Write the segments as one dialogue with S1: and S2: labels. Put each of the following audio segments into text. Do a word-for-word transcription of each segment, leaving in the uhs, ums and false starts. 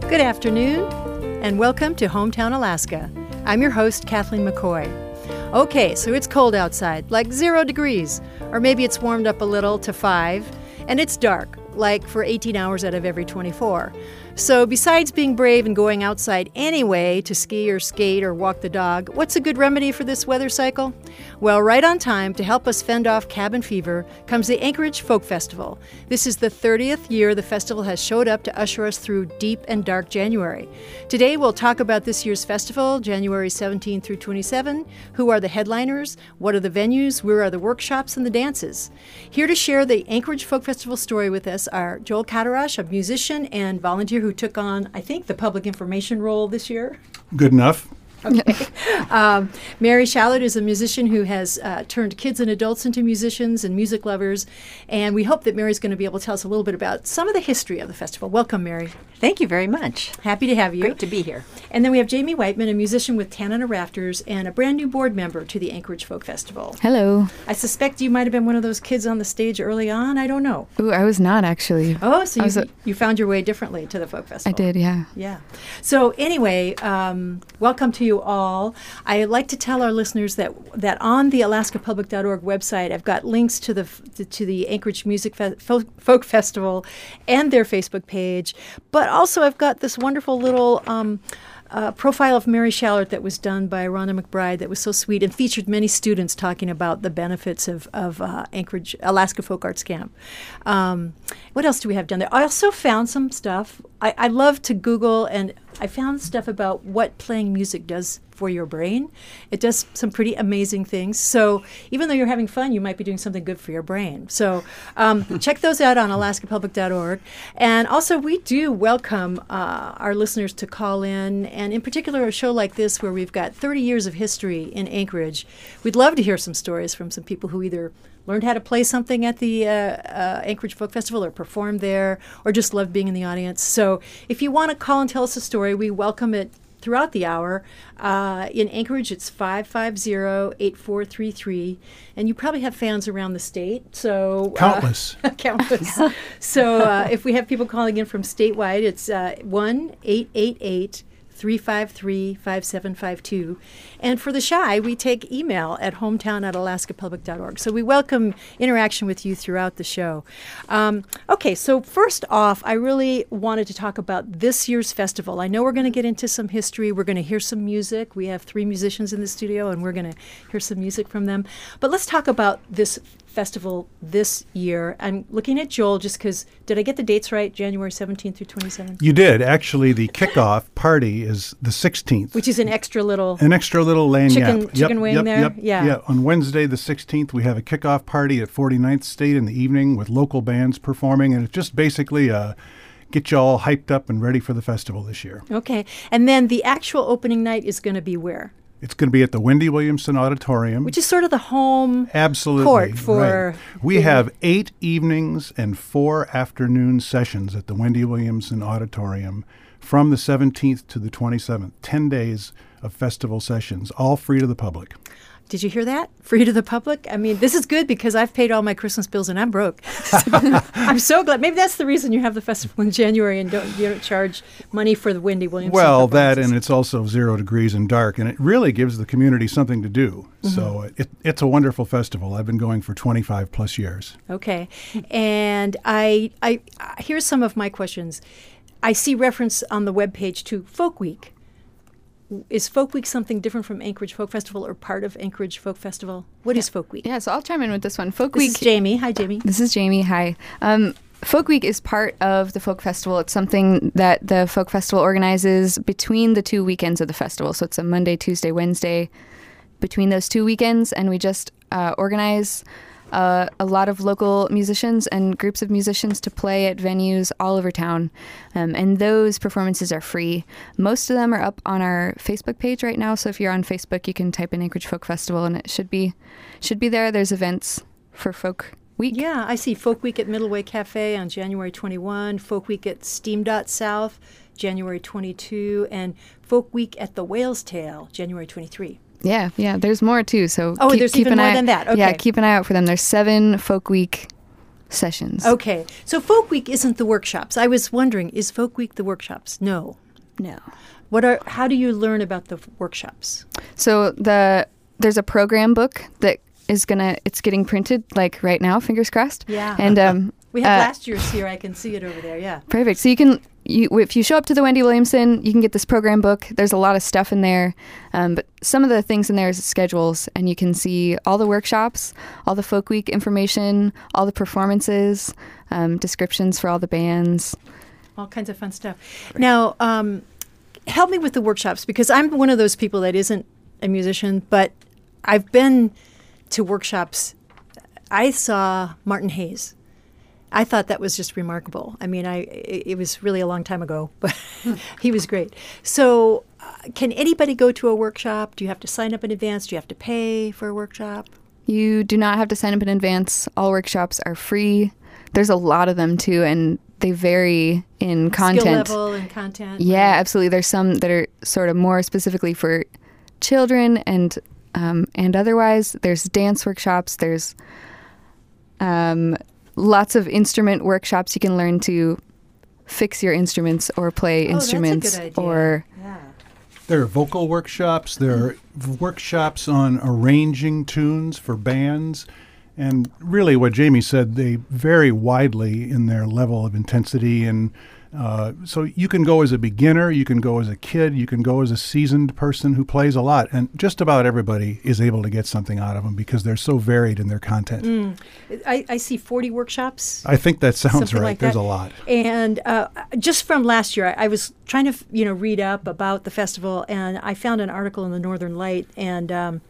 S1: Good afternoon, and welcome to Hometown Alaska. I'm your host, Kathleen McCoy. Okay, so it's cold outside, like zero degrees, or maybe it's warmed up a little to five, and it's dark, like for eighteen hours out of every twenty-four. So besides being brave and going outside anyway to ski or skate or walk the dog, what's a good remedy for this weather cycle? Well, right on time to help us fend off cabin fever comes the Anchorage Folk Festival. This is the thirtieth year the festival has showed up to usher us through deep and dark January. Today we'll talk about this year's festival, January seventeenth through twenty-seventh. Who are the headliners? What are the venues? Where are the workshops and the dances? Here to share the Anchorage Folk Festival story with us are Joel Catarash, a musician and volunteer who took on, I think, the public information role this year.
S2: Good enough.
S1: Okay. um, Mary Shallard is a musician who has uh, turned kids and adults into musicians and music lovers, and we hope that Mary's going to be able to tell us a little bit about some of the history of the festival. Welcome, Mary.
S3: Thank you very much.
S1: Happy to have you.
S3: Great to be here.
S1: And then we have Jamie Whiteman, a musician with Tanana Rafters and a brand new board member to the Anchorage Folk Festival.
S4: Hello.
S1: I suspect you might have been one of those kids on the stage early on. I don't know.
S4: Ooh, I was not actually.
S1: Oh, so you,
S4: a-
S1: you found your way differently to the Folk Festival.
S4: I did, yeah.
S1: Yeah. So anyway, um, welcome to you all. I like to tell our listeners that that on the alaska public dot org website, I've got links to the f- to the Anchorage Music Fe- Folk, Folk Festival and their Facebook page, but also I've got this wonderful little um, uh, profile of Mary Shallard that was done by Rhonda McBride that was so sweet and featured many students talking about the benefits of, of uh, Anchorage Alaska Folk Arts Camp. Um, what else do we have done there? I also found some stuff. I, I love to Google, and I found stuff about what playing music does for your brain. It does some pretty amazing things. So even though you're having fun, you might be doing something good for your brain. So um, check those out on alaska public dot org. And also, we do welcome uh, our listeners to call in, and in particular, a show like this where we've got thirty years of history in Anchorage. We'd love to hear some stories from some people who either learned how to play something at the uh, uh, Anchorage Folk Festival or performed there or just loved being in the audience. So if you want to call and tell us a story, we welcome it throughout the hour. Uh, in Anchorage, it's five five zero, eight four three three. And you probably have fans around the state. So uh,
S2: Countless.
S1: countless. So uh, if we have people calling in from statewide, it's uh, one eight eight eight, three five three, five seven five two. And for the shy, we take email at hometown at alaska public dot org. So we welcome interaction with you throughout the show. Um, okay, so first off, I really wanted to talk about this year's festival. I know we're going to get into some history. We're going to hear some music. We have three musicians in the studio, and we're going to hear some music from them. But let's talk about this festival this year. I'm looking at Joel just because, did I get the dates right? January seventeenth through twenty-seventh?
S2: You did. Actually, the kickoff party is the sixteenth.
S1: Which is an extra little...
S2: An extra little lanyap.
S1: Chicken-
S2: Yep,
S1: chicken wing
S2: yep,
S1: there?
S2: Yep,
S1: Yeah.
S2: Yeah. On Wednesday, the sixteenth, we have a kickoff party at forty-ninth State in the evening with local bands performing, and it's just basically uh, get you all hyped up and ready for the festival this year.
S1: Okay. And then the actual opening night is going to be where?
S2: It's going to be at the Wendy Williamson Auditorium.
S1: Which is sort of the home
S2: Absolutely.
S1: court for...
S2: Right. We
S1: the-
S2: have eight evenings and four afternoon sessions at the Wendy Williamson Auditorium from the seventeenth to the twenty-seventh. Ten days of festival sessions, all free to the public.
S1: Did you hear that? Free to the public? I mean, this is good because I've paid all my Christmas bills and I'm broke. So I'm so glad. Maybe that's the reason you have the festival in January and don't you don't charge money for the Wendy Williamson
S2: Well, that
S1: performances.
S2: and it's also zero degrees and dark, and it really gives the community something to do.
S1: Mm-hmm.
S2: So it, it's a wonderful festival. I've been going for twenty-five plus years.
S1: Okay. And I, I, uh, here's some of my questions. I see reference on the webpage to Folk Week. Is Folk Week something different from Anchorage Folk Festival or part of Anchorage Folk Festival? What is Folk Week?
S4: Yeah, so I'll chime in with this one. Folk
S1: This
S4: Week.
S1: is Jamie. Hi, Jamie.
S4: This is Jamie. Hi. Um, Folk Week is part of the Folk Festival. It's something that the Folk Festival organizes between the two weekends of the festival. So it's a Monday, Tuesday, Wednesday between those two weekends, and we just uh, organize Uh, a lot of local musicians and groups of musicians to play at venues all over town. Um, and those performances are free. Most of them are up on our Facebook page right now. So if you're on Facebook, you can type in Anchorage Folk Festival and it should be should be there. There's events for Folk Week.
S1: Yeah, I see Folk Week at Middleway Cafe on January twenty-first, Folk Week at Steam Dot South, January twenty-second, and Folk Week at the Whale's Tail, January twenty-third.
S4: Yeah, yeah. There's more too. So
S1: Oh,
S4: keep,
S1: there's
S4: keep
S1: even
S4: an
S1: more
S4: eye,
S1: than that. Okay.
S4: Yeah, keep an eye out for them. There's seven Folk Week sessions.
S1: Okay. So Folk Week isn't the workshops. I was wondering, is Folk Week the workshops? No.
S4: No.
S1: What are? How do you learn about the f- workshops?
S4: So the there's a program book that is gonna it's getting printed like right now, fingers crossed.
S1: Yeah.
S4: And um,
S1: We have
S4: uh,
S1: last year's here. I can see it over there. Yeah.
S4: Perfect. So you can, you, if you show up to the Wendy Williamson, you can get this program book. There's a lot of stuff in there, um, but some of the things in there is schedules, and you can see all the workshops, all the Folk Week information, all the performances, um, descriptions for all the bands.
S1: All kinds of fun stuff. Now, um, help me with the workshops, because I'm one of those people that isn't a musician, but I've been to workshops. I saw Martin Hayes. I thought that was just remarkable. I mean, I it, it was really a long time ago, but he was great. So uh, can anybody go to a workshop? Do you have to sign up in advance? Do you have to pay for a workshop?
S4: You do not have to sign up in advance. All workshops are free. There's a lot of them too, and they vary in content.
S1: Skill level and content.
S4: Yeah, absolutely. There's some that are sort of more specifically for children and um, and otherwise. There's dance workshops. There's um, lots of instrument workshops. You can learn to fix your instruments or play
S1: Oh, that's a
S4: instruments
S1: good idea.
S4: or
S1: Yeah.
S2: There are vocal workshops. There are workshops on arranging tunes for bands. And really what Jamie said, they vary widely in their level of intensity. And uh, so you can go as a beginner, you can go as a kid, you can go as a seasoned person who plays a lot. And just about everybody is able to get something out of them because they're so varied in their content.
S1: Mm. I, I see forty workshops.
S2: I think that sounds
S1: Something
S2: right.
S1: like
S2: There's
S1: that.
S2: a lot.
S1: And uh, just from last year, I, I was trying to, you know, read up about the festival, and I found an article in the Northern Light, and um,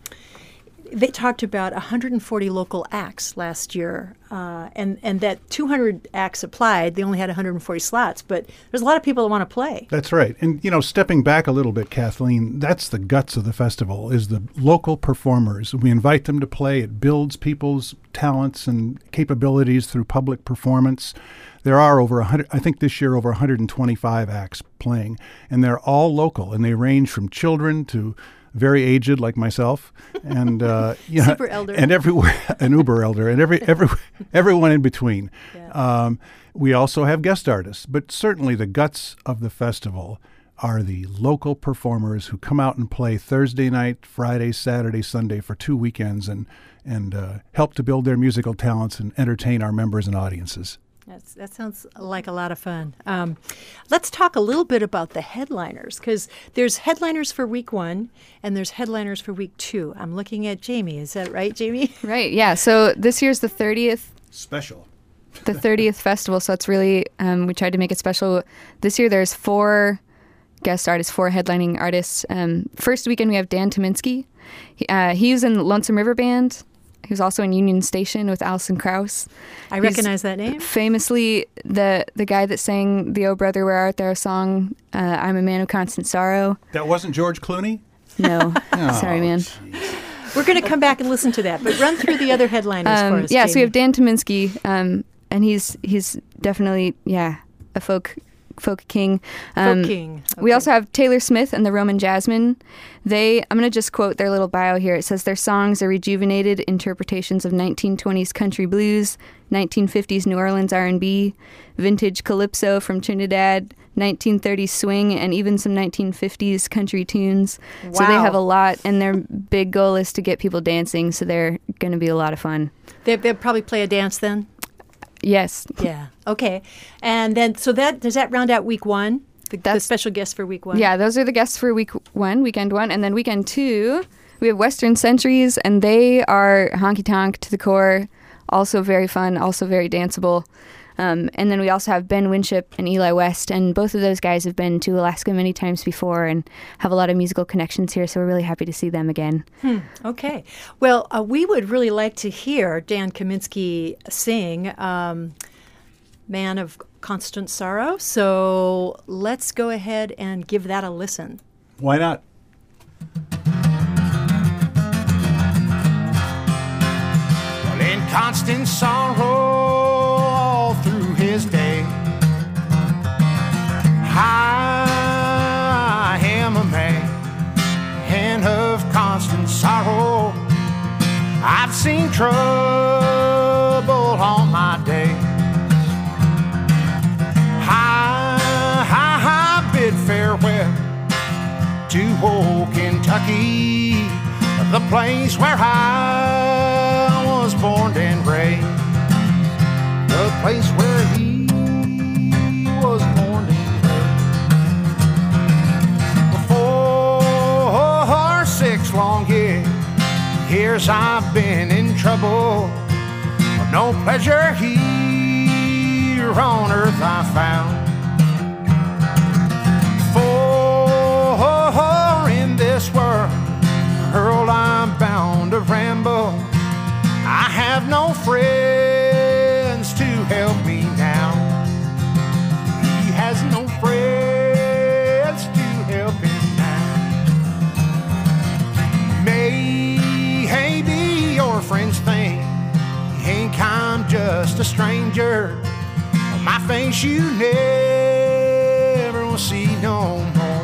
S1: they talked about one hundred forty local acts last year, uh, and and that two hundred acts applied. They only had one hundred forty slots, but there's a lot of people that want to play.
S2: That's right. And, you know, stepping back a little bit, Kathleen, that's the guts of the festival, is the local performers. We invite them to play. It builds people's talents and capabilities through public performance. There are over one hundred, I think this year, over one hundred twenty-five acts playing, and they're all local, and they range from children to very aged like myself, and uh, you know,
S1: Super elder.
S2: and everywhere, an uber elder, and every every everyone in between.
S1: Yeah.
S2: Um, we also have guest artists, but certainly the guts of the festival are the local performers who come out and play Thursday night, Friday, Saturday, Sunday for two weekends, and and uh, help to build their musical talents and entertain our members and audiences.
S1: That's, that sounds like a lot of fun. Um, let's talk a little bit about the headliners, because there's headliners for week one and there's headliners for week two. I'm looking at Jamie. Is that right, Jamie?
S4: right. Yeah. So this year's the thirtieth.
S2: Special.
S4: The thirtieth festival, so it's really um, we tried to make it special. This year there's four guest artists, four headlining artists. Um, first weekend we have Dan Tominski. He, uh, he's in Lonesome River Band. He was also in Union Station with Alison Krauss.
S1: I
S4: He's
S1: recognize that name.
S4: Famously, the the guy that sang the "Oh Brother, Where Art Thou" song, uh, "I'm a Man of Constant Sorrow."
S2: That wasn't George Clooney?
S4: No,
S2: Oh,
S4: sorry, man.
S2: geez.
S1: We're going to come back and listen to that, but run through the other headliners
S4: Um,
S1: for us.
S4: yeah, so we
S1: Jamie.
S4: have Dan Tominski, um, and he's he's definitely yeah a folk folk king. Um,
S1: Folk King.
S4: We
S1: Okay.
S4: also have Taylor Smith and the Roman Jasmine. They, I'm going to just quote their little bio here. It says their songs are rejuvenated interpretations of nineteen twenties country blues, nineteen fifties New Orleans R and B, vintage calypso from Trinidad, nineteen thirties swing, and even some nineteen fifties country tunes. So they
S1: Wow.
S4: have a lot, and their big goal is to get people dancing, so they're going to be a lot of fun.
S1: They, they'll probably play a dance then?
S4: Yes.
S1: Yeah. Okay. And then, so that does that round out week one? The, the
S4: That's-
S1: special guest for week one?
S4: Yeah, those are the guests for week one, weekend one. And then weekend two, we have Western Centuries, and they are honky tonk to the core. Also very fun, also very danceable. Um, and then we also have Ben Winship and Eli West, and both of those guys have been to Alaska many times before and have a lot of musical connections here, so we're really happy to see them again.
S1: Hmm. Okay. Well, uh, we would really like to hear Dan Kaminsky sing um, Man of Constant Sorrow. So let's go ahead and give that a listen.
S2: Why not?
S3: Well, in constant sorrow all through his day, I am a man of constant sorrow. I've seen trouble all my days, Louisville, Kentucky, the place where I was born and raised, the place where he was born and raised. For six long years, years I've been in trouble, no pleasure here on earth I found. For in this world, world I'm bound to ramble, I have no friends to help me now. He has no friends to help him now. Maybe your friends think I'm just a stranger, my face you never will see no more.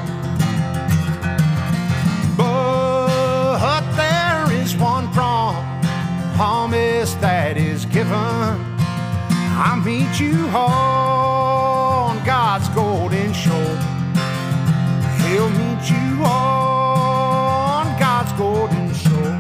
S3: But there is one promise that is given, I'll meet you on God's golden shore. He'll meet you on God's golden shore.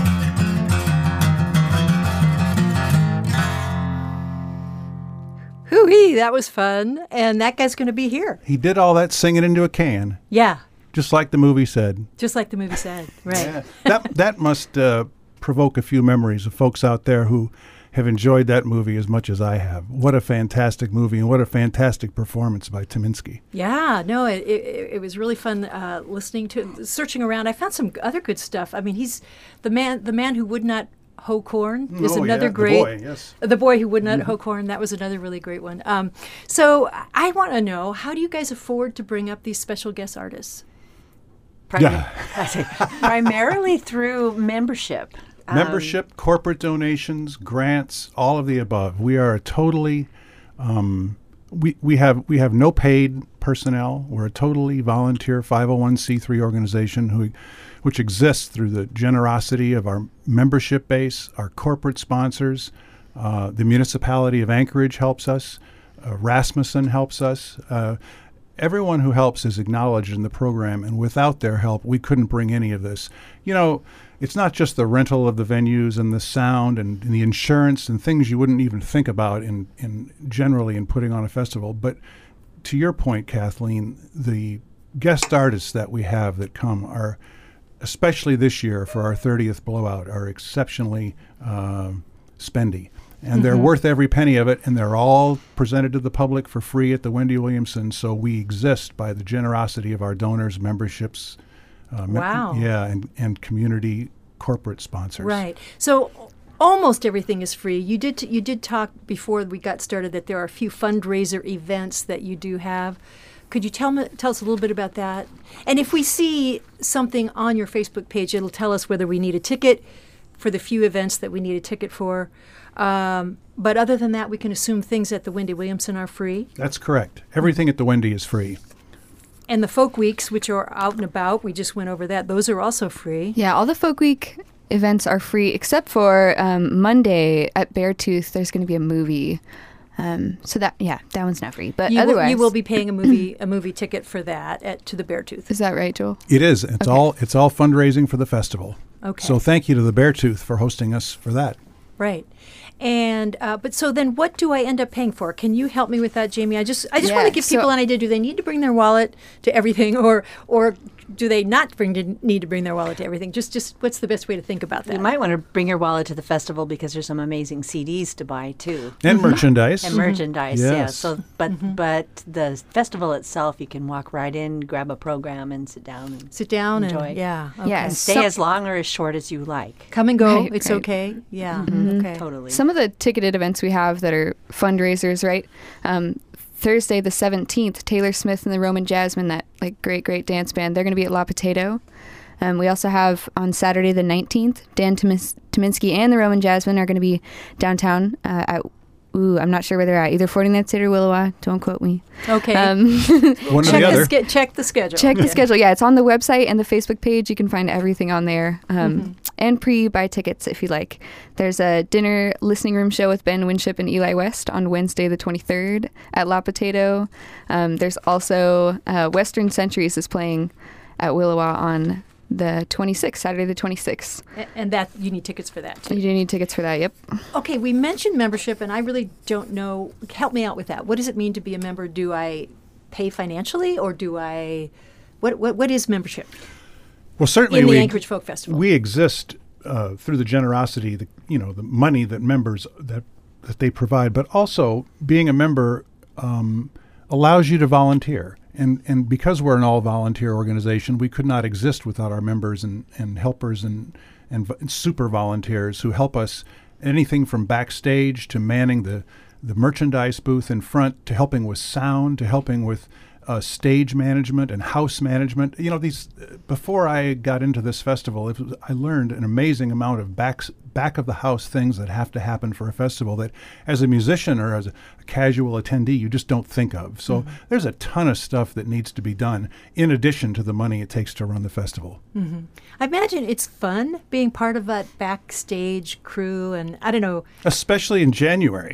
S1: Hoo-wee, that was fun. And that guy's going to be here.
S2: He did all that singing into a can,
S1: Yeah,
S2: just like the movie said.
S1: just like the movie said. Right.
S2: Yeah. that that must uh, provoke a few memories of folks out there who have enjoyed that movie as much as I have. What a fantastic movie, and what a fantastic performance by Tyminski.
S1: Yeah, no, it, it, it was really fun uh, listening to it, searching around. I found some other good stuff. I mean, he's the man, the man who would not hoe corn is
S2: Oh,
S1: another
S2: yeah, the
S1: great.
S2: boy, yes.
S1: The boy who would not hoe corn. That was another really great one. Um, so I want to know, how do you guys afford to bring up these special guest artists?
S5: Prim-
S2: Yeah.
S5: I say, primarily through membership. Um,
S2: Membership, corporate donations, grants, all of the above. We are a totally, um, we, we have we have no paid personnel. We're a totally volunteer five oh one c three organization who, which exists through the generosity of our membership base, our corporate sponsors. Uh, the municipality of Anchorage helps us. Uh, Rasmussen helps us. Uh, everyone who helps is acknowledged in the program, and without their help, we couldn't bring any of this. You know, it's not just the rental of the venues and the sound and, and the insurance and things you wouldn't even think about in, in generally in putting on a festival. But to your point, Kathleen, the guest artists that we have that come are, especially this year for our thirtieth blowout, are exceptionally uh, spendy. And they're worth every penny of it, and they're all presented to the public for free at the Wendy Williamson. So we exist by the generosity of our donors, memberships, uh, mem-
S1: Wow.
S2: yeah, and, and community corporate sponsors.
S1: Right. So almost everything is free. You did t- you did talk before we got started that there are a few fundraiser events that you do have. Could you tell me tell us a little bit about that? And if we see something on your Facebook page, it'll tell us whether we need a ticket for the few events that we need a ticket for. Um, but other than that, we can assume things at the Wendy Williamson are free.
S2: That's correct. Everything at the Wendy is free.
S1: And the folk weeks, which are out and about, we just went over that. Those are also free.
S4: Yeah, all the Folk Week events are free except for um, Monday at Beartooth. There's going to be a movie. Um, so that, yeah, that one's not free. But
S1: You, will,
S4: otherwise,
S1: you will be paying a movie a movie ticket for that at to the Beartooth.
S4: Is that right, Joel?
S2: It is. It's
S4: Okay.
S2: all it's all fundraising for the festival.
S1: Okay.
S2: So thank you to the Beartooth for hosting us for that.
S1: Right. And uh, but so then, what do I end up paying for? Can you help me with that, Jamie? I just I just
S4: Yeah,
S1: want to give
S4: so-
S1: people an idea. Do they need to bring their wallet to everything, or or do they not bring to, need to bring their wallet to everything? Just just what's the best way to think about that?
S5: You might want to bring your wallet to the festival because there's some amazing C Ds to buy too.
S2: And merchandise.
S5: And merchandise, yeah.
S2: Yes.
S5: So, but but the festival itself, you can walk right in, grab a program, and sit down and
S1: Sit down
S5: enjoy.
S1: and yeah, okay.
S4: Yeah,
S5: and
S4: So-
S5: stay as long or as short as you like.
S1: Come and go.
S4: Right,
S1: it's
S4: right.
S1: okay. Yeah.
S5: Mm-hmm.
S1: Okay.
S5: Totally.
S4: Some of the ticketed events we have that are fundraisers, right? Um, Thursday the seventeenth, Taylor Smith and the Roman Jasmine, that like great, great dance band, they're going to be at La Potato. Um, we also have on Saturday the nineteenth, Dan Tymis- Tyminski and the Roman Jasmine are going to be downtown uh, at, ooh, I'm not sure where they're at, either forty-ninth Street or Willowa. Don't quote me.
S1: Okay.
S4: Um,
S2: One or
S1: check
S2: the
S1: the,
S2: other.
S1: ske- check the schedule.
S4: check the
S1: Yeah.
S4: schedule. Yeah, it's on the website and the Facebook page. You can find everything on there. Um, And pre-buy tickets if you like. There's a dinner listening room show with Ben Winship and Eli West on Wednesday the twenty-third at La Potato. Um, there's also uh, Western Centuries is playing at Willowa on the twenty-sixth, Saturday the twenty-sixth.
S1: A- And that you need tickets for that too.
S4: You do need tickets for that, yep.
S1: Okay, we mentioned membership, and I really don't know. Help me out with that. What does it mean to be a member? Do I pay financially, or do I? What what, what is membership
S2: Well, certainly
S1: in the
S2: we,
S1: Anchorage Folk Festival?
S2: we exist uh, through the generosity, the you know, the money that members that that they provide, but also being a member um, allows you to volunteer. And and because we're an all-volunteer organization, we could not exist without our members and, and helpers and, and, v- and super volunteers who help us anything from backstage to manning the, the merchandise booth in front, to helping with sound, to helping with uh, stage management and house management. You know, these before I got into this festival, it was, I learned an amazing amount of backs, back of the house things that have to happen for a festival that as a musician or as a, a casual attendee, you just don't think of. So mm-hmm. there's a ton of stuff that needs to be done in addition to the money it takes to run the festival.
S1: Mm-hmm. I imagine it's fun being part of that backstage crew, and I don't know.
S2: Especially in January.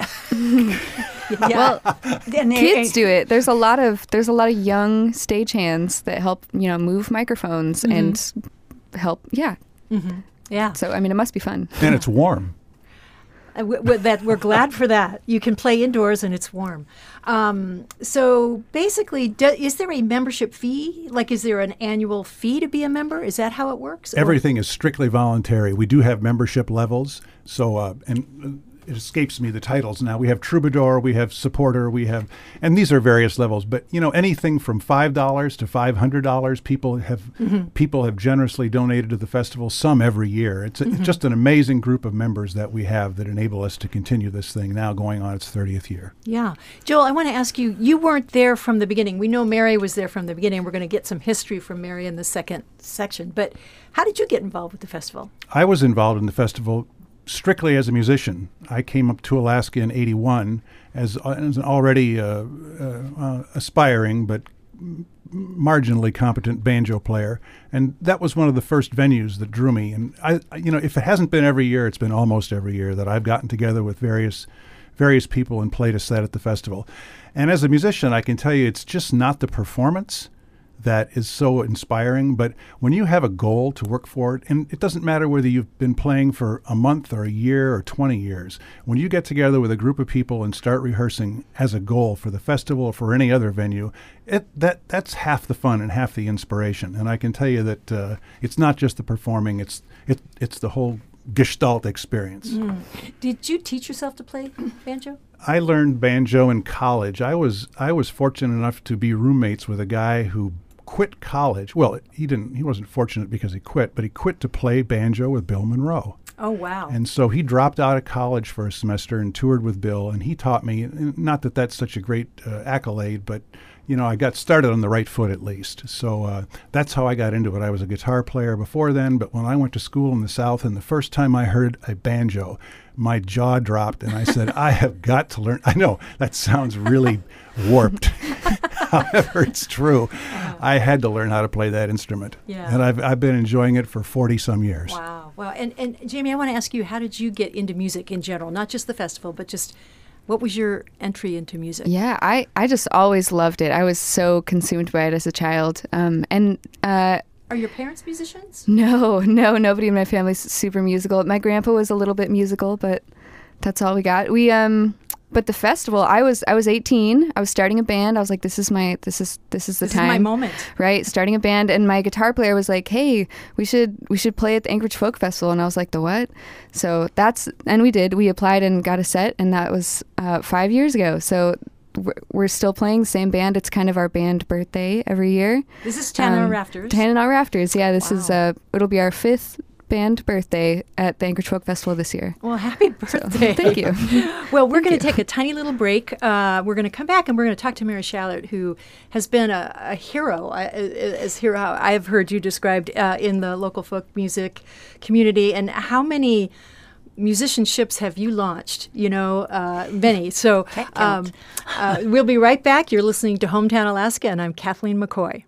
S1: Yeah.
S4: Well, kids do it. There's a lot of there's a lot of young stagehands that help, you know, move microphones
S1: mm-hmm.
S4: and help. Yeah.
S1: Mm-hmm. Yeah.
S4: So I mean, it must be fun.
S2: And it's warm.
S1: Uh, w- w- that we're glad for that. You can play indoors and it's warm. Um, so basically, do, is there a membership fee? Like, is there an annual fee to be a member? Is that how it works? Or-
S2: Everything is strictly voluntary. We do have membership levels. So, uh, and uh, it escapes me the titles now. We have Troubadour, we have Supporter, we have, and these are various levels. But you know, anything from five dollars to five hundred dollars, people have mm-hmm. people have generously donated to the festival. Some every year. It's, a, mm-hmm. it's just an amazing group of members that we have that enable us to continue this thing now, going on its thirtieth year.
S1: Yeah, Joel, I want to ask you. You weren't there from the beginning. We know Mary was there from the beginning. We're going to get some history from Mary in the second section. But how did you get involved with the festival?
S2: I was involved in the festival strictly as a musician. I came up to Alaska in eighty-one as, uh, as an already uh, uh, uh, aspiring but m- marginally competent banjo player, and that was one of the first venues that drew me. And I, you know, if it hasn't been every year, it's been almost every year that I've gotten together with various various people and played a set at the festival. And as a musician, I can tell you, it's just not the performance that is so inspiring, but when you have a goal to work for it, and it doesn't matter whether you've been playing for a month or a year or twenty years, when you get together with a group of people and start rehearsing as a goal for the festival or for any other venue, it that that's half the fun and half the inspiration. And I can tell you that uh, it's not just the performing, it's it, it's the whole gestalt experience.
S1: Mm. Did you teach yourself to play banjo?
S2: I learned banjo in college. I was I was fortunate enough to be roommates with a guy who quit college. Well, he didn't. He wasn't fortunate because he quit, but he quit to play banjo with Bill Monroe.
S1: Oh, wow.
S2: And so he dropped out of college for a semester and toured with Bill, and he taught me, not that that's such a great uh, accolade, but, you know, I got started on the right foot at least. So uh, that's how I got into it. I was a guitar player before then, but when I went to school in the South, and the first time I heard a banjo, my jaw dropped, and I said, I have got to learn. I know that sounds really warped. However, it's true. Wow. I had to learn how to play that instrument.
S1: Yeah.
S2: And I've I've been enjoying it for forty some years.
S1: Wow. Wow. And, and Jamie, I want to ask you, how did you get into music in general? Not just the festival, but just what was your entry into music?
S4: Yeah, I, I just always loved it. I was so consumed by it as a child. Um, and uh,
S1: Are your parents musicians?
S4: No, no, nobody in my family's super musical. My grandpa was a little bit musical, but that's all we got. We um but the festival, I was I was eighteen. I was starting a band. I was like, this is my this is this is the
S1: this
S4: time.
S1: This is my moment.
S4: Right? Starting a band, and my guitar player was like, "Hey, we should we should play at the Anchorage Folk Festival." And I was like, "The what?" So that's and we did. We applied and got a set, and that was uh, five years ago. So we're still playing the same band. It's kind of our band birthday every year.
S1: This is Tanana
S4: um,
S1: Rafters.
S4: Tanana Rafters. Yeah, this
S1: wow.
S4: is uh it'll be our fifth band birthday at the Anchorage Folk Festival this year.
S1: Well, happy birthday.
S4: So, thank you.
S1: Well, we're going to take a tiny little break. Uh, we're going to come back and we're going to talk to Mary Shallert, who has been a, a hero, uh, as hero I have heard you described uh, in the local folk music community. And how many musicianships have you launched? You know, uh, many. So um, uh, we'll be right back. You're listening to Hometown Alaska, and I'm Kathleen McCoy.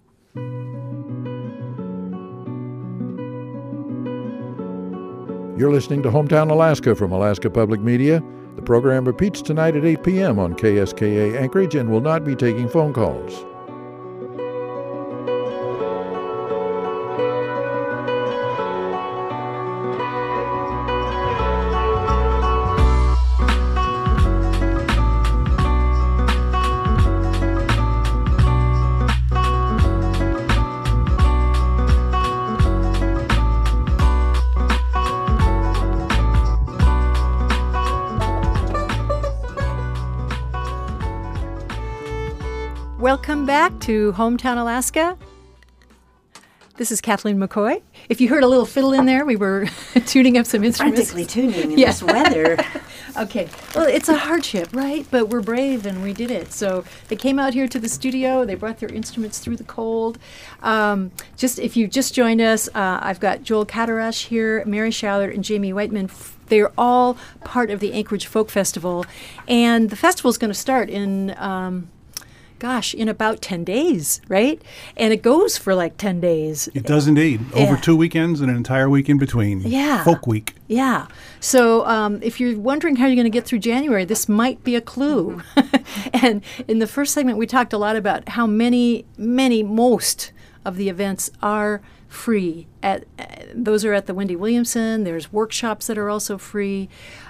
S6: You're listening to Hometown Alaska from Alaska Public Media. The program repeats tonight at eight p.m. on K S K A Anchorage and will not be taking phone calls.
S1: back to Hometown Alaska. This is Kathleen McCoy. If you heard a little fiddle in there, we were tuning up some instruments.
S5: Frantically tuning in
S1: Yeah.
S5: this weather.
S1: Okay. Well, it's a hardship, right? But we're brave and we did it. So they came out here to the studio. They brought their instruments through the cold. Um, just if you just joined us, uh, I've got Joel Catarash here, Mary Schallert, and Jamie Whiteman. They're all part of the Anchorage Folk Festival. And the festival is going to start in... Um, Gosh, in about ten days, right? And it goes for like ten days.
S2: It does indeed. Over
S1: Yeah.
S2: two weekends and an entire week in between.
S1: Yeah.
S2: Folk Week.
S1: Yeah. So um, if you're wondering how you're going to get through January, this might be a clue. And in the first segment, we talked a lot about how many, many, most of the events are free. At uh, those are at the Wendy Williamson. There's workshops that are also free.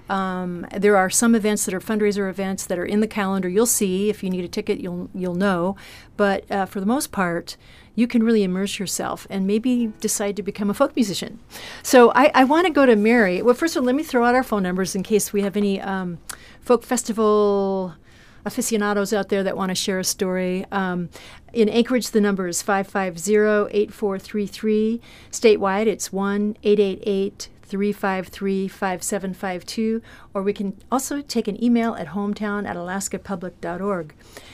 S1: Um, there are some events that are fundraiser events that are in the calendar. You'll see if you need a ticket, you'll you'll know. But uh, for the most part, you can really immerse yourself and maybe decide to become a folk musician. So I, I want to go to Mary. Well, first of all, let me throw out our phone numbers in case we have any um, folk festival aficionados out there that want to share a story. Um, in Anchorage, the number is five five zero, eight four three three. Statewide, it's one eight eight eight, three five three, five seven five two. Or we can also take an email at hometown at alaska public dot org.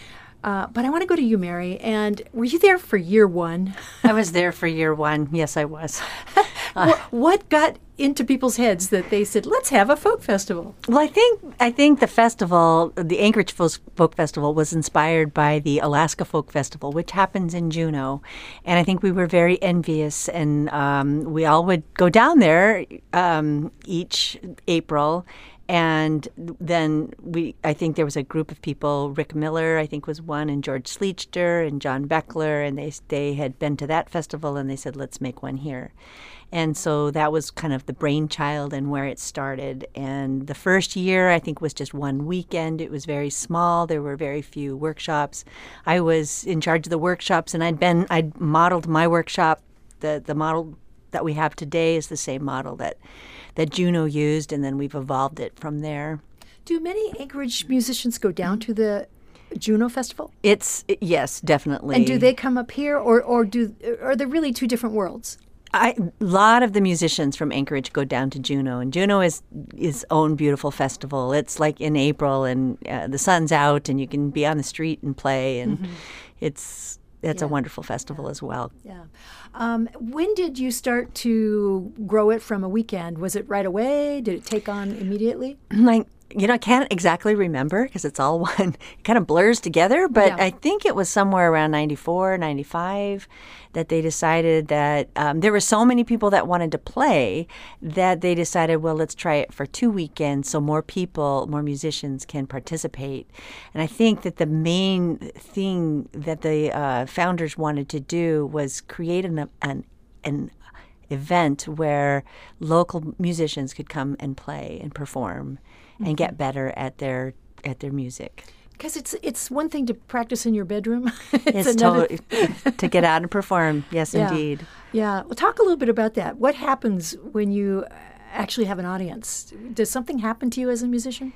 S1: Uh, but I want to go to you, Mary. And were you there for year one?
S5: I was there for year one. Yes, I was.
S1: What, what got into people's heads that they said, let's have a folk festival?
S5: Well, I think I think the festival, the Anchorage Folk Folk Festival, was inspired by the Alaska Folk Festival, which happens in Juneau, and I think we were very envious, and um, we all would go down there um, each April. And then we, I think there was a group of people, Rick Miller, I think was one, and George Sleechter and John Beckler, and they they had been to that festival, and they said, let's make one here. And so that was kind of the brainchild and where it started. And the first year, I think, was just one weekend. It was very small. There were very few workshops. I was in charge of the workshops, and I'd been, I'd modeled my workshop. The, the model that we have today is the same model that that Juneau used, and then we've evolved it from there.
S1: Do many Anchorage musicians go down to the Juneau Festival?
S5: It's, yes, definitely.
S1: And do they come up here, or, or do are there really two different worlds?
S5: I, a lot of the musicians from Anchorage go down to Juneau, and Juneau is its own beautiful festival. It's like in April, and uh, the sun's out, and you can be on the street and play, and mm-hmm. it's it's
S1: Yeah.
S5: a wonderful festival as well.
S1: Yeah. Um, when did you start to grow it from a weekend? Was it right away? Did it take on immediately?
S5: Like, you know, I can't exactly remember because it's all one, it kind of blurs together, but
S1: Yeah.
S5: I think it was somewhere around ninety-four, ninety-five that they decided that um, there were so many people that wanted to play that they decided, well, let's try it for two weekends so more people, more musicians can participate. And I think that the main thing that the uh, founders wanted to do was create an, an, an event where local musicians could come and play and perform mm-hmm. and get better at their at their music.
S1: Because it's it's one thing to practice in your bedroom.
S5: It's,
S1: it's
S5: totally to get out and perform. Yes,
S1: Yeah.
S5: indeed.
S1: Yeah. Well, talk a little bit about that. What happens when you actually have an audience? Does something happen to you as a musician?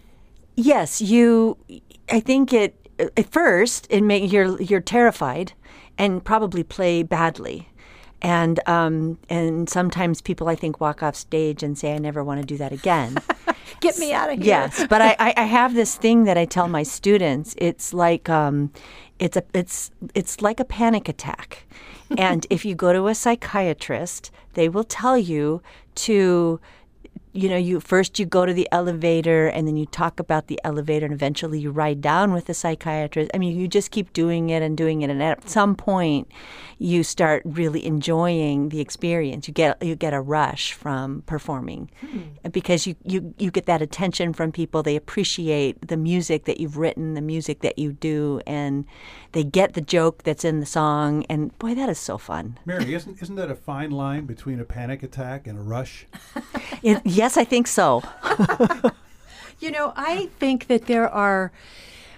S5: Yes, you. I think it at first it may you're you're terrified and probably play badly. And um, and sometimes people, I think, walk off stage and say, I never want to do that again.
S1: Get me out of here.
S5: Yes, but I, I, I have this thing that I tell my students. It's like um, it's a it's it's like a panic attack. And if you go to a psychiatrist, they will tell you to, you know, you first you go to the elevator and then you talk about the elevator and eventually you ride down with the psychiatrist. I mean, you just keep doing it and doing it, and at some point you start really enjoying the experience. You get you get a rush from performing mm. because you, you, you get that attention from people. They appreciate the music that you've written, the music that you do, and they get the joke that's in the song. And boy, that is so fun.
S2: Mary, isn't isn't that a fine line between a panic attack and a rush?
S5: It, yes, I think so.
S1: You know, I think that there are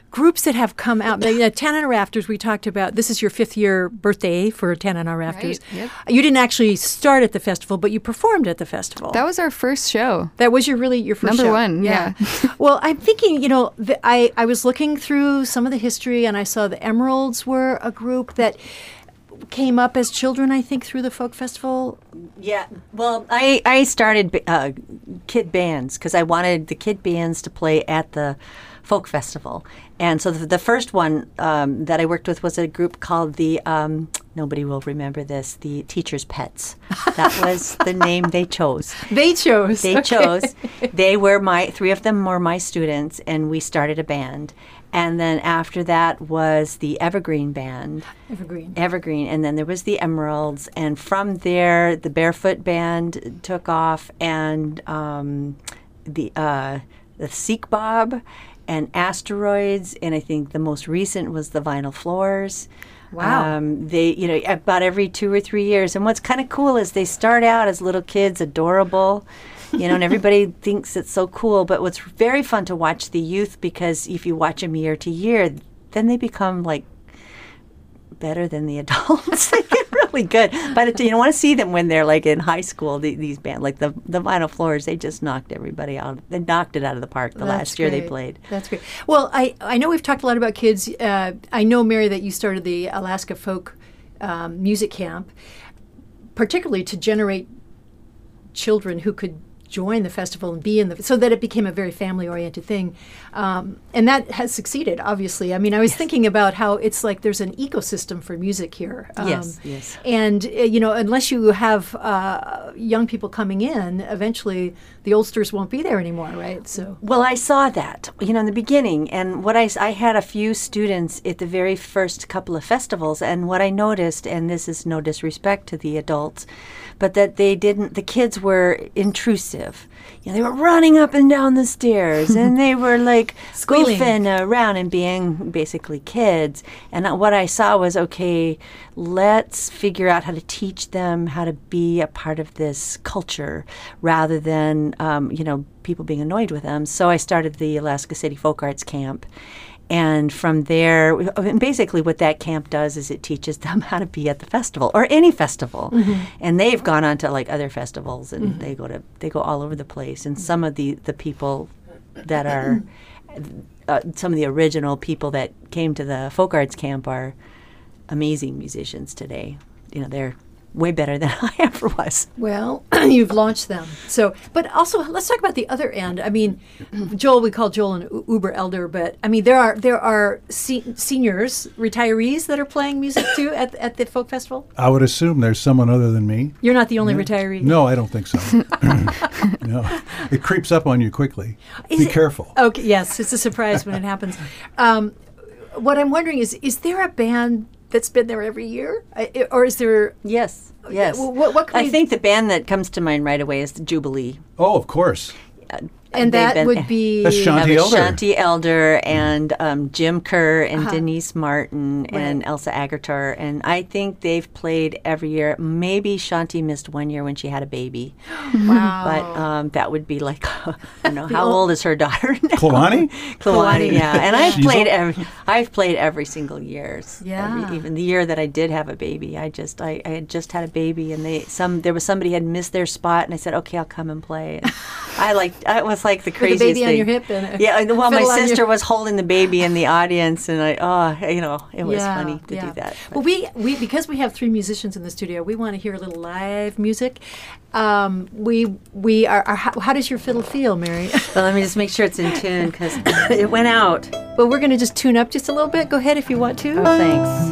S1: groups that have come out. You know, Tanana Rafters, we talked about, this is your fifth year birthday for Tanana Rafters.
S4: Right, yep.
S1: You didn't actually start at the festival, but you performed at the festival.
S4: That was our first show.
S1: That was your really your first
S4: Number
S1: show.
S4: one, yeah.
S1: Well, I'm thinking, you know, the, I, I was looking through some of the history, and I saw the Emeralds were a group that came up as children, I think, through the folk festival.
S5: Yeah, well, I, I started uh, kid bands because I wanted the kid bands to play at the folk festival. And so the, the first one um, that I worked with was a group called the, um, nobody will remember this, the Teacher's Pets. That was the name they chose.
S1: They chose.
S5: They
S1: okay.
S5: chose. They were my, three of them were my students, and we started a band. And then after that was the Evergreen Band.
S1: Evergreen.
S5: Evergreen. And then there was the Emeralds. And from there, the Barefoot Band took off, and um, the uh, the Seek Bob and Asteroids. And I think the most recent was the Vinyl Floors.
S1: Wow.
S5: Um, they, you know, about every two or three years. And what's kind of cool is they start out as little kids, adorable. You know, and everybody thinks it's so cool. But what's very fun to watch the youth, because if you watch them year to year, then they become like better than the adults. They get really good. But you don't want to see them when they're like in high school. The, these bands, like the the Vinyl Floors, they just knocked everybody out. They knocked it out of the park the
S1: That's
S5: last year
S1: great.
S5: they played.
S1: That's great. Well, I I know we've talked a lot about kids. Uh, I know, Mary, that you started the Alaska Folk um, Music Camp, particularly to generate children who could join the festival and be in the, so that it became a very family-oriented thing. Um, and that has succeeded, obviously. I mean, I was yes. thinking about how it's like there's an ecosystem for music here. Um,
S5: yes, yes.
S1: And, uh, you know, unless you have uh, young people coming in, eventually the oldsters won't be there anymore, right? So.
S5: Well, I saw that, you know, in the beginning. And what I, I had a few students at the very first couple of festivals. And what I noticed, and this is no disrespect to the adults, but that they didn't, the kids were intrusive. You know, they were running up and down the stairs, and they were like
S1: Squealing.
S5: goofing around and being basically kids. And what I saw was, okay, let's figure out how to teach them how to be a part of this culture rather than, um, you know, people being annoyed with them. So I started the Alaska City Folk Arts Camp. And from there, and basically what that camp does is it teaches them how to be at the festival or any festival. Mm-hmm. And they've gone on to like other festivals, and mm-hmm. they go to they go all over the place. And some of the, the people that are uh, some of the original people that came to the folk arts camp are amazing musicians today. You know, they're way better than I ever was.
S1: Well, you've launched them. So, but also let's talk about the other end. I mean, Joel, we call Joel an uber elder, but I mean there are there are se- seniors, retirees that are playing music too at at the folk festival.
S2: I would assume there's someone other than me.
S1: You're not the only
S2: no.
S1: retiree.
S2: No, I don't think so. No, it creeps up on you quickly.
S1: Is
S2: Be
S1: it,
S2: careful.
S1: Okay, yes, it's a surprise when it happens. Um, what I'm wondering is, is there a band that's been there every year, I, or is there?
S5: Yes, yes.
S1: What, what
S5: I think the band that comes to mind right away is the Jubilee.
S2: Oh, of course.
S5: Uh,
S1: and that been, would be
S2: That's Shanti
S5: uh,
S2: Elder.
S5: Shanti Elder and um, Jim Kerr and
S1: uh-huh.
S5: Denise Martin
S1: right.
S5: and Elsa Agatar. And I think they've played every year. Maybe Shanti missed one year when she had a baby.
S1: Wow.
S5: But um, that would be like, I don't know, how old is her daughter now?
S2: Kalani?
S5: Kalani, yeah. And I've
S2: She's
S5: played
S2: old.
S5: every, I've played every single year.
S1: Yeah.
S5: Every, even the year that I did have a baby. I just, I, I had just had a baby, and they, some, there was somebody had missed their spot, and I said, okay, I'll come and play. And I like, it was like the craziest
S1: With the baby
S5: thing.
S1: on your hip and a
S5: yeah, well, my
S1: fiddle on
S5: sister
S1: your-
S5: was holding the baby in the audience, and I, oh, you know, it was
S1: Yeah,
S5: funny to
S1: yeah.
S5: do that.
S1: Well, we, we because we have three musicians in the studio, we want to hear a little live music. Um, we we are. are how, how does your fiddle feel, Mary?
S5: Well, let me just make sure it's in tune because it went out.
S1: Well, we're going to just tune up just a little bit. Go ahead if you want to.
S5: Oh, thanks.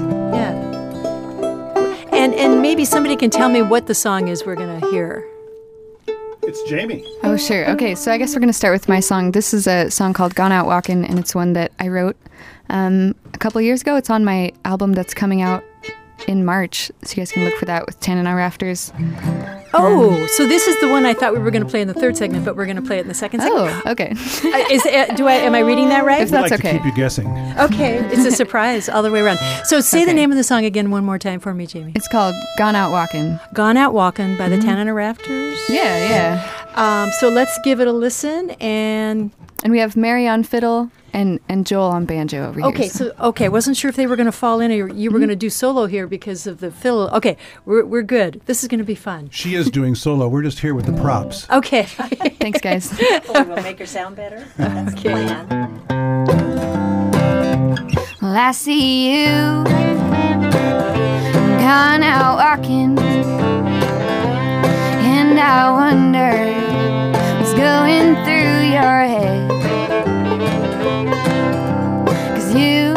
S1: Yeah. And and maybe somebody can tell me what the song is we're going to hear.
S2: It's Jamie.
S4: Oh, sure. Okay, so I guess we're going to start with my song. This is a song called Gone Out Walkin', and it's one that I wrote um, a couple years ago. It's on my album that's coming out in March, so you guys can look for that with Tanana Rafters.
S1: Oh, so this is the one I thought we were going to play in the third segment, but we're going to play it in the second segment.
S4: Oh, okay.
S1: Uh, is uh, do I am I reading that right?
S4: If
S2: We'd
S4: that's
S2: like
S4: okay.
S2: to keep you guessing.
S1: Okay, it's a surprise all the way around. So say the
S4: Okay.
S1: name of the song again one more time for me, Jamie.
S4: It's called Gone Out Walkin'.
S1: Gone Out Walkin' by the Tanana Rafters.
S4: Yeah, yeah.
S1: Um, so let's give it a listen. And
S4: And we have Mary on fiddle and, and Joel on banjo over here.
S1: okay, so okay, wasn't sure if they were going to fall in or you were going to do solo here because of the fiddle. Okay, we're we're good. This is going to be fun.
S2: She is doing solo. We're just here with the props.
S1: Okay.
S4: Thanks, guys.
S5: Hopefully we'll make her sound better. That's the plan.
S7: Well, I see you gone out walking, and I wonder what's going through your head. 'Cause you,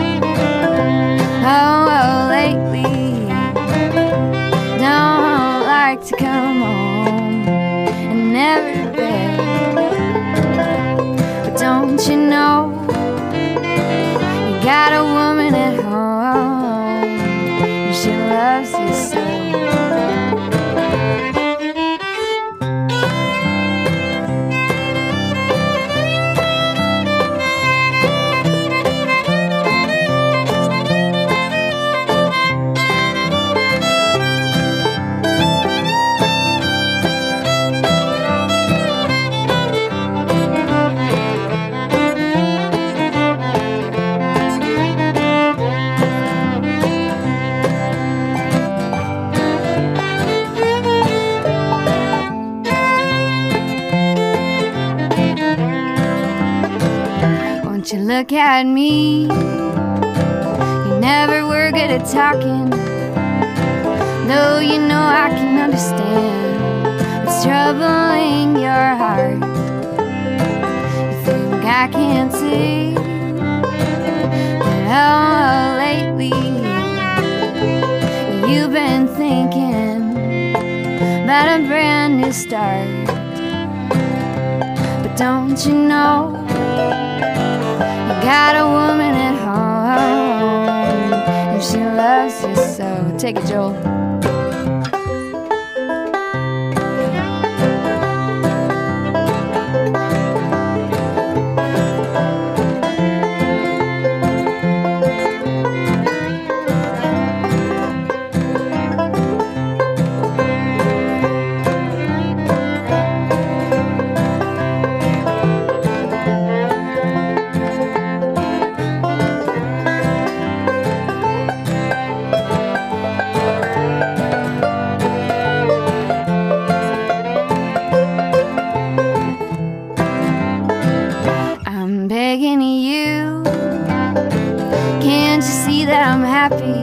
S7: oh, well, lately don't like to come home and never bed. But don't you know you got a woman at home and she loves you so. Won't you look at me? You never were good at talking, though you know I can understand what's troubling your heart. You think I can't see that, oh, lately you've been thinking about a brand new start. But don't you know you got a woman at home and she loves you so. Take it, Joel. I'm begging you, can't you see that I'm happy?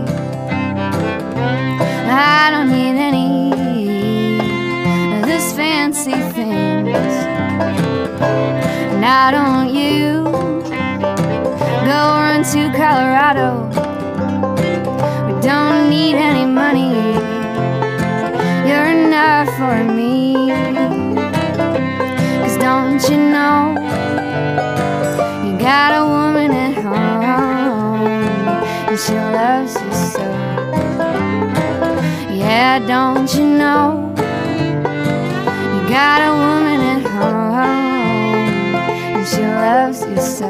S7: I don't need any of this fancy things. Now don't you go run to Colorado. We don't need any money, you're enough for me. 'Cause don't you know you got a woman at home and she loves you so. Yeah, don't you know you got a woman at home and she loves you so.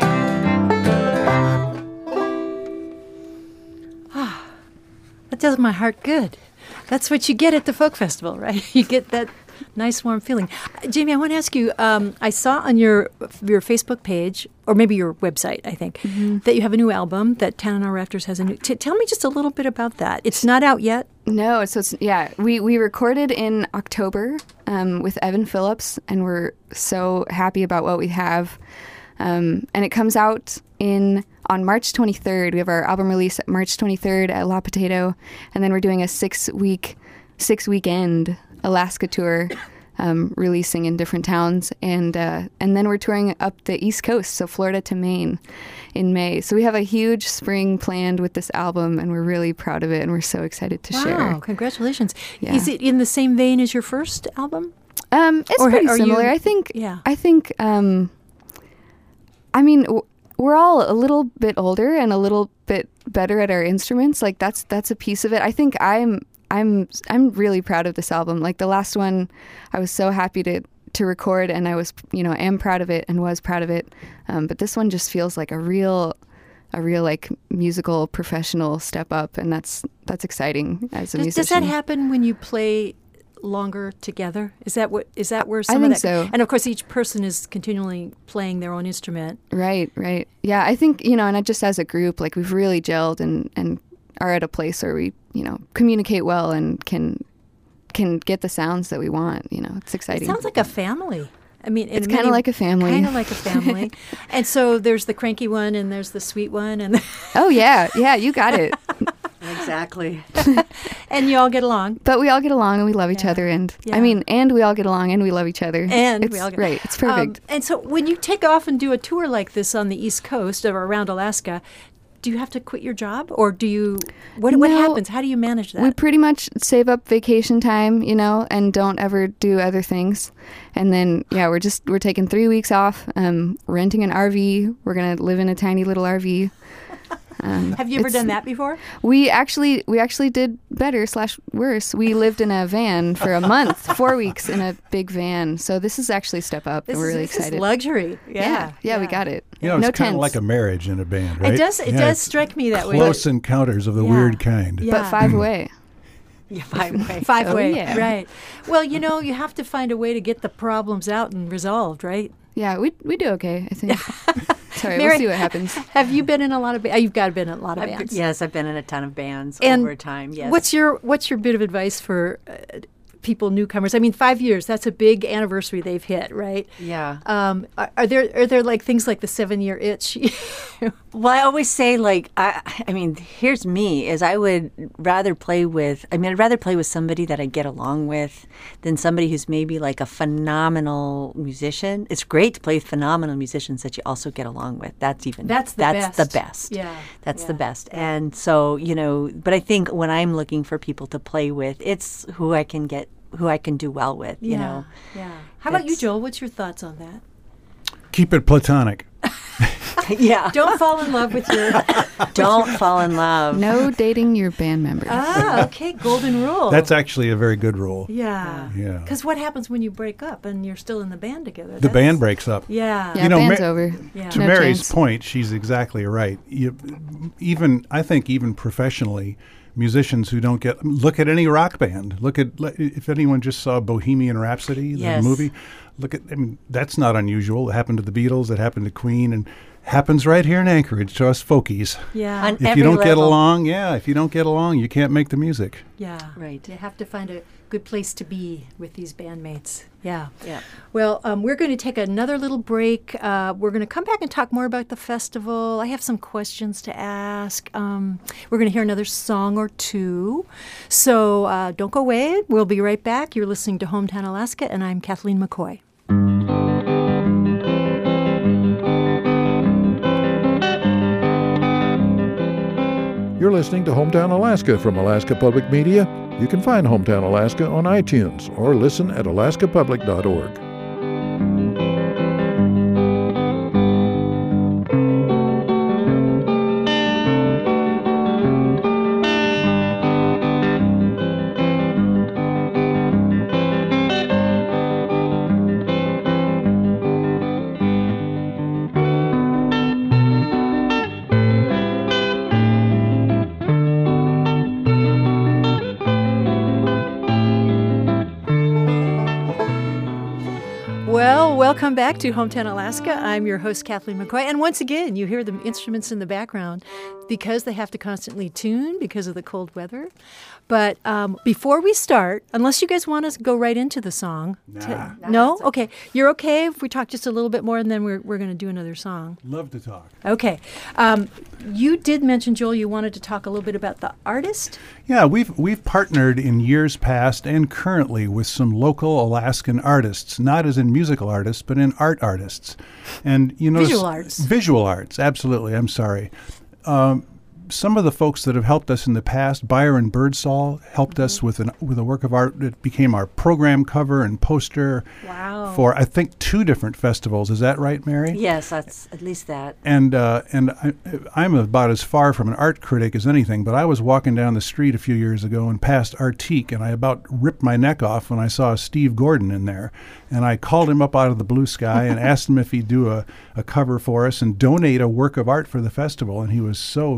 S1: That does my heart good. That's what you get at the folk festival, right? You get that nice warm feeling. Uh, Jamie, I want to ask you, um, I saw on your your Facebook page, or maybe your website, I think,
S4: Mm-hmm.
S1: that you have a new album, that Town on Our Rafters has a new... T- tell me just a little bit about that. It's not out yet?
S4: No, so it's, yeah, we, we recorded in October um, with Evan Phillips, and we're so happy about what we have. Um, and it comes out in on March twenty-third. We have our album release at March twenty-third at La Potato, and then we're doing a six-week, six-weekend Alaska tour, um, releasing in different towns, and uh, and then we're touring up the East Coast, so Florida to Maine, in May. So we have a huge spring planned with this album, and we're really proud of it, and we're so excited to
S1: Wow,
S4: share.
S1: congratulations.
S4: Yeah.
S1: Is it in the same vein as your first album?
S4: Um, it's
S1: Or ha-
S4: pretty
S1: are you-
S4: similar. I think.
S1: yeah.
S4: I think. Um, I mean, w- we're all a little bit older and a little bit better at our instruments. Like that's that's a piece of it. I think I'm I'm I'm really proud of this album. Like the last one, I was so happy to to record, and I was you know am proud of it and was proud of it. Um, but this one just feels like a real. A real like musical professional step up, and that's that's exciting as a
S1: Does,
S4: musician.
S1: does that happen when you play longer together? Is that what is that where some
S4: I think
S1: of that?
S4: so.
S1: And of course, each person is continually playing their own instrument.
S4: Right, right. Yeah, I think, you know, and just as a group, like we've really gelled and, and are at a place where we, you know, communicate well and can can get the sounds that we want. You know, it's exciting.
S1: It sounds like a family. I mean, in
S4: It's
S1: many-
S4: kinda like a family.
S1: Kind of like a family. And so there's the cranky one, and there's the sweet one, and
S4: Oh, yeah, yeah, you got it.
S5: Exactly.
S1: and you all get along.
S4: But we all get along and we love each
S1: Yeah.
S4: other. And
S1: Yeah.
S4: I mean, and we all get along and we love each other.
S1: And
S4: it's,
S1: we all get
S4: right. It's
S1: Um,
S4: perfect.
S1: and so when you take off and do a tour like this on the East Coast or around Alaska, do you have to quit your job, or do you? What what
S4: No.
S1: happens? How do you manage that?
S4: We pretty much save up vacation time, you know, and don't ever do other things. And then, yeah, we're just we're taking three weeks off, um, renting an R V. We're gonna live in a tiny little R V. Um,
S1: Have you ever
S4: it's-
S1: done that before?
S4: We actually we actually did better slash worse. We lived in a van for a month, four weeks in a big van. So this is actually a step up,
S1: This
S4: and we're
S1: is,
S4: really
S1: this
S4: excited.
S1: is luxury. Yeah,
S4: yeah, yeah, we got it.
S2: You know, it's
S4: no
S2: kind
S4: tents,
S2: of like a marriage in a band, right?
S1: It does. It
S2: Yeah,
S1: does
S2: it's
S1: strike me that way.
S2: Close encounters of the
S1: Yeah.
S2: weird kind.
S1: Yeah.
S4: but five away.
S5: Yeah, five way.
S1: Five
S4: Oh,
S1: way,
S4: yeah.
S1: right? Well, you know, you have to find a way to get the problems out and resolved, right?
S4: Yeah, we we do okay, I think. Sorry,
S1: Mary-
S4: we'll see what happens.
S1: Have you been in a lot of? Ba- you've got to been in a lot of
S5: I've been-
S1: bands.
S5: yes, I've been in a ton of bands
S1: And
S5: over time. Yes.
S1: What's your What's your bit of advice for uh, people, newcomers? I mean, five years. That's a big anniversary they've hit, right?
S5: Yeah.
S1: Um, are, are there Are there like things like the seven year itch?
S5: Well, I always say, like, I, I mean, here's me: is I would rather play with. I mean, I'd rather play with somebody that I get along with than somebody who's maybe like a phenomenal musician. It's great to play with phenomenal musicians that you also get along with. That's even
S1: That's the
S5: that's the
S1: best.
S5: best.
S1: Yeah,
S5: that's the
S1: yeah,
S5: best. And so, you know, but I think when I'm looking for people to play with, it's who I can get, who I can do well with. You know.
S1: yeah. How about you,
S5: That's-
S1: Joel? What's your thoughts on that?
S2: Keep it platonic.
S5: Yeah.
S1: Don't fall in love with your.
S5: Don't fall in love.
S4: No dating your band members.
S1: ah, okay, golden rule.
S2: That's actually a very good rule.
S1: yeah,
S2: Yeah.
S1: Because what happens when you break up and you're still in the band together?
S2: The
S1: That's-
S2: band breaks up.
S1: Yeah.
S4: yeah,
S2: you know,
S4: band's
S2: Ma-
S4: over.
S1: Yeah.
S2: To
S4: No
S2: Mary's
S4: chance.
S2: point, she's exactly right. You, even I think even professionally, musicians who don't get look at any rock band. Look at le- if anyone just saw Bohemian Rhapsody, the
S5: Yes.
S2: movie. Look at I mean that's not unusual. It happened to the Beatles. It happened to Queen, and happens right here in Anchorage to us folkies.
S1: Yeah.
S5: On
S2: If
S5: every
S2: you don't get
S5: level.
S2: along, yeah, if you don't get along, you can't make the music.
S1: Yeah.
S5: Right.
S1: You have to find a good place to be with these bandmates. Yeah.
S5: Yeah.
S1: Well, um, we're going to take another little break. Uh, we're going to come back and talk more about the festival. I have some questions to ask. Um, we're going to hear another song or two. So uh, don't go away. We'll be right back. You're listening to Hometown Alaska, and I'm Kathleen McCoy.
S6: You're listening to Hometown Alaska from Alaska Public Media. You can find Hometown Alaska on iTunes or listen at alaska public dot org.
S1: Well, welcome back to Hometown Alaska. I'm your host, Kathleen McCoy. And once again, you hear the instruments in the background because they have to constantly tune because of the cold weather. But um, before we start, unless you guys want us to go right into the song.
S2: Nah.
S1: No? Okay. You're okay if we talk just a little bit more and then we're, we're going to do another song.
S2: Love to talk.
S1: Okay. Um, you did mention, Joel, you wanted to talk a little bit about the artist.
S2: Yeah, we've we've partnered in years past and currently with some local Alaskan artists, not as in musical artists, but in art artists, and you know,
S1: Visual arts.
S2: Visual arts, absolutely. I'm sorry. Um, some of the folks that have helped us in the past, Byron Birdsall helped
S1: Mm-hmm.
S2: us with an with a work of art that became our program cover and poster
S1: Wow.
S2: for I think two different festivals. Is that right, Mary?
S5: Yes, that's at least that.
S2: And uh, and I, I'm about as far from an art critic as anything, but I was walking down the street a few years ago and passed Artique, and I about ripped my neck off when I saw Steve Gordon in there. And I called him up out of the blue sky and asked him if he'd do a, a cover for us and donate a work of art for the festival, and he was so gracious.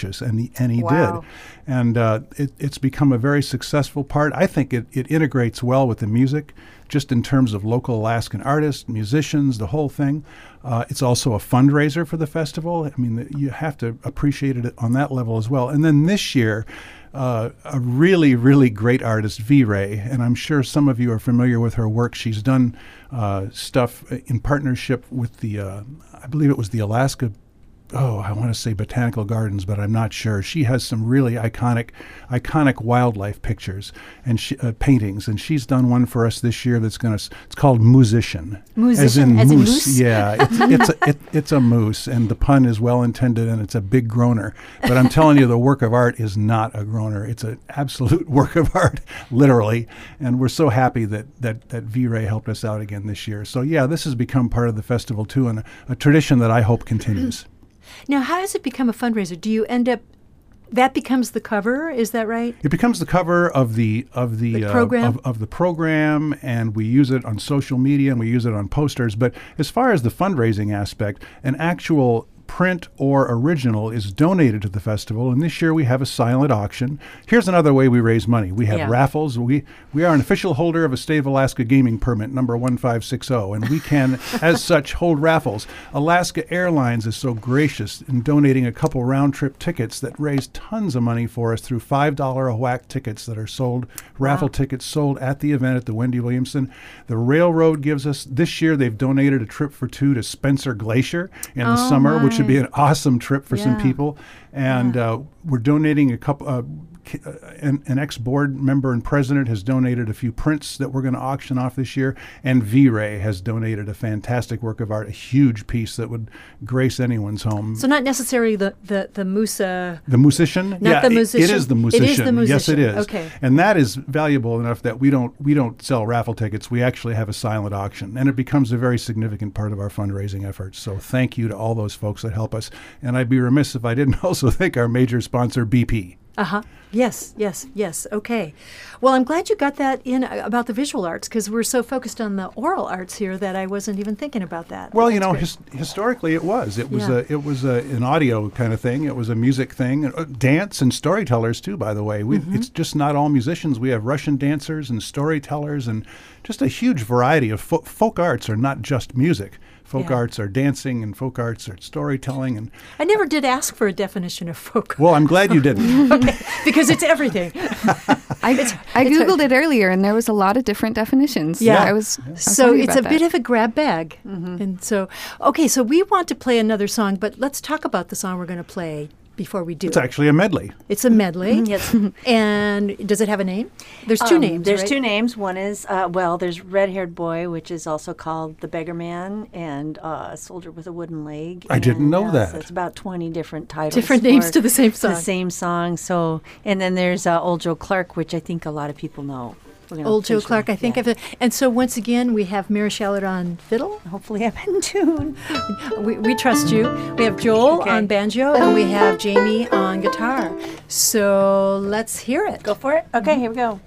S2: ambitious, and he, and he
S5: Wow.
S2: did. And uh, it, it's become a very successful part. I think it, it integrates well with the music, just in terms of local Alaskan artists, musicians, the whole thing. Uh, it's also a fundraiser for the festival. I mean, the, you have to appreciate it on that level as well. And then this year, uh, a really, really great artist, V-Ray, and I'm sure some of you are familiar with her work. She's done uh, stuff in partnership with the, uh, I believe it was the Alaska oh, I want to say Botanical Gardens, but I'm not sure. She has some really iconic, iconic wildlife pictures and she, uh, paintings, and she's done one for us this year that's going to. It's called Musician,
S1: Musician,
S2: as in
S1: as in
S2: moose.
S1: moose?
S2: Yeah, it's it's a, it, it's a moose, and the pun is well intended, and it's a big groaner. But I'm telling you, the work of art is not a groaner. It's an absolute work of art, literally. And we're so happy that that that V-Ray helped us out again this year. So yeah, this has become part of the festival too, and a, a tradition that I hope continues.
S1: Now, how does it become a fundraiser? Do you end up, that becomes the cover, is that right?
S2: It becomes the cover of the of the,
S1: The
S2: uh,
S1: program?
S2: of, of the program, and we use it on social media and we use it on posters. But as far as the fundraising aspect, an actual print or original is donated to the festival, and this year we have a silent auction. Here's another way we raise money. We have
S5: Yeah.
S2: raffles. We we are an official holder of a State of Alaska gaming permit number one five six zero, and we can, as such, hold raffles. Alaska Airlines is so gracious in donating a couple round-trip tickets that raise tons of money for us through five dollars a whack tickets that are sold, raffle tickets sold at the event at the Wendy Williamson. The railroad gives us, this year they've donated a trip for two to Spencer Glacier in the
S1: Oh,
S2: summer, which would be
S1: my.
S2: an awesome trip for some
S1: Yeah.
S2: people. And uh, we're donating a couple, uh, ki- uh, an, an ex-board member and president has donated a few prints that we're going to auction off this year. And V-Ray has donated a fantastic work of art, a huge piece that would grace anyone's home.
S1: So not necessarily the, the, the Musa.
S2: The musician?
S1: Not
S2: yeah,
S1: the
S2: it-
S1: musician?
S2: It is the
S1: It is
S2: musician.
S1: the
S2: Yes, it
S1: musician.
S2: is.
S1: Okay.
S2: And that is valuable enough that we don't we don't sell raffle tickets. We actually have a silent auction, and it becomes a very significant part of our fundraising efforts. So thank you to all those folks that help us. And I'd be remiss if I didn't also thank our major sponsor, B P.
S1: Uh-huh. Yes, yes, yes. Okay. Well, I'm glad you got that in uh, about the visual arts, because we're so focused on the oral arts here that I wasn't even thinking about that.
S2: Well,
S1: But
S2: you
S1: that's
S2: know,
S1: great.
S2: his, historically it was. It was
S1: Yeah.
S2: a it was a, an audio kind of thing. It was a music thing. Uh, dance and storytellers too, by the way. We
S1: Mm-hmm.
S2: It's just not all musicians. We have Russian dancers and storytellers and just a huge variety of fo- folk arts are not just music. Folk
S1: Yeah.
S2: arts are dancing, and folk arts are storytelling. And
S1: I never did ask for a definition of folk
S2: well, I'm glad you didn't.
S1: because it's everything.
S4: I, I
S1: it's a-
S4: googled it earlier, and there was a lot of different definitions.
S1: Yeah.
S4: I was, I was
S1: So
S4: wondering
S1: it's a
S4: about
S1: bit
S4: that.
S1: of a grab bag. And so, okay, so we want to play another song, but let's talk about the song we're going to play before we do.
S2: It's actually a medley.
S1: It's a medley.
S5: Yes.
S1: And does it have a name? There's two
S5: Um,
S1: names,
S5: There's
S1: right?
S5: two names. One is, uh, well, there's Red Haired Boy, which is also called The Beggar Man, and uh, A Soldier with a Wooden Leg.
S2: I didn't
S5: And,
S2: know
S5: uh,
S2: that.
S5: So it's about twenty different titles.
S1: Different names
S5: for
S1: to the same song.
S5: The same song. So, and then there's uh, Old Joe Clark, which I think a lot of people know. We're gonna
S1: Old Joe
S5: finish with-
S1: Clark, I think
S5: yeah.
S1: of it. And so once again, we have Mary Shallard on fiddle.
S5: Hopefully I'm in tune.
S1: We, we trust you. We have Joel
S5: Okay.
S1: on banjo, and we have Jamie on guitar. So let's hear it.
S5: Go for it. Okay, here we go.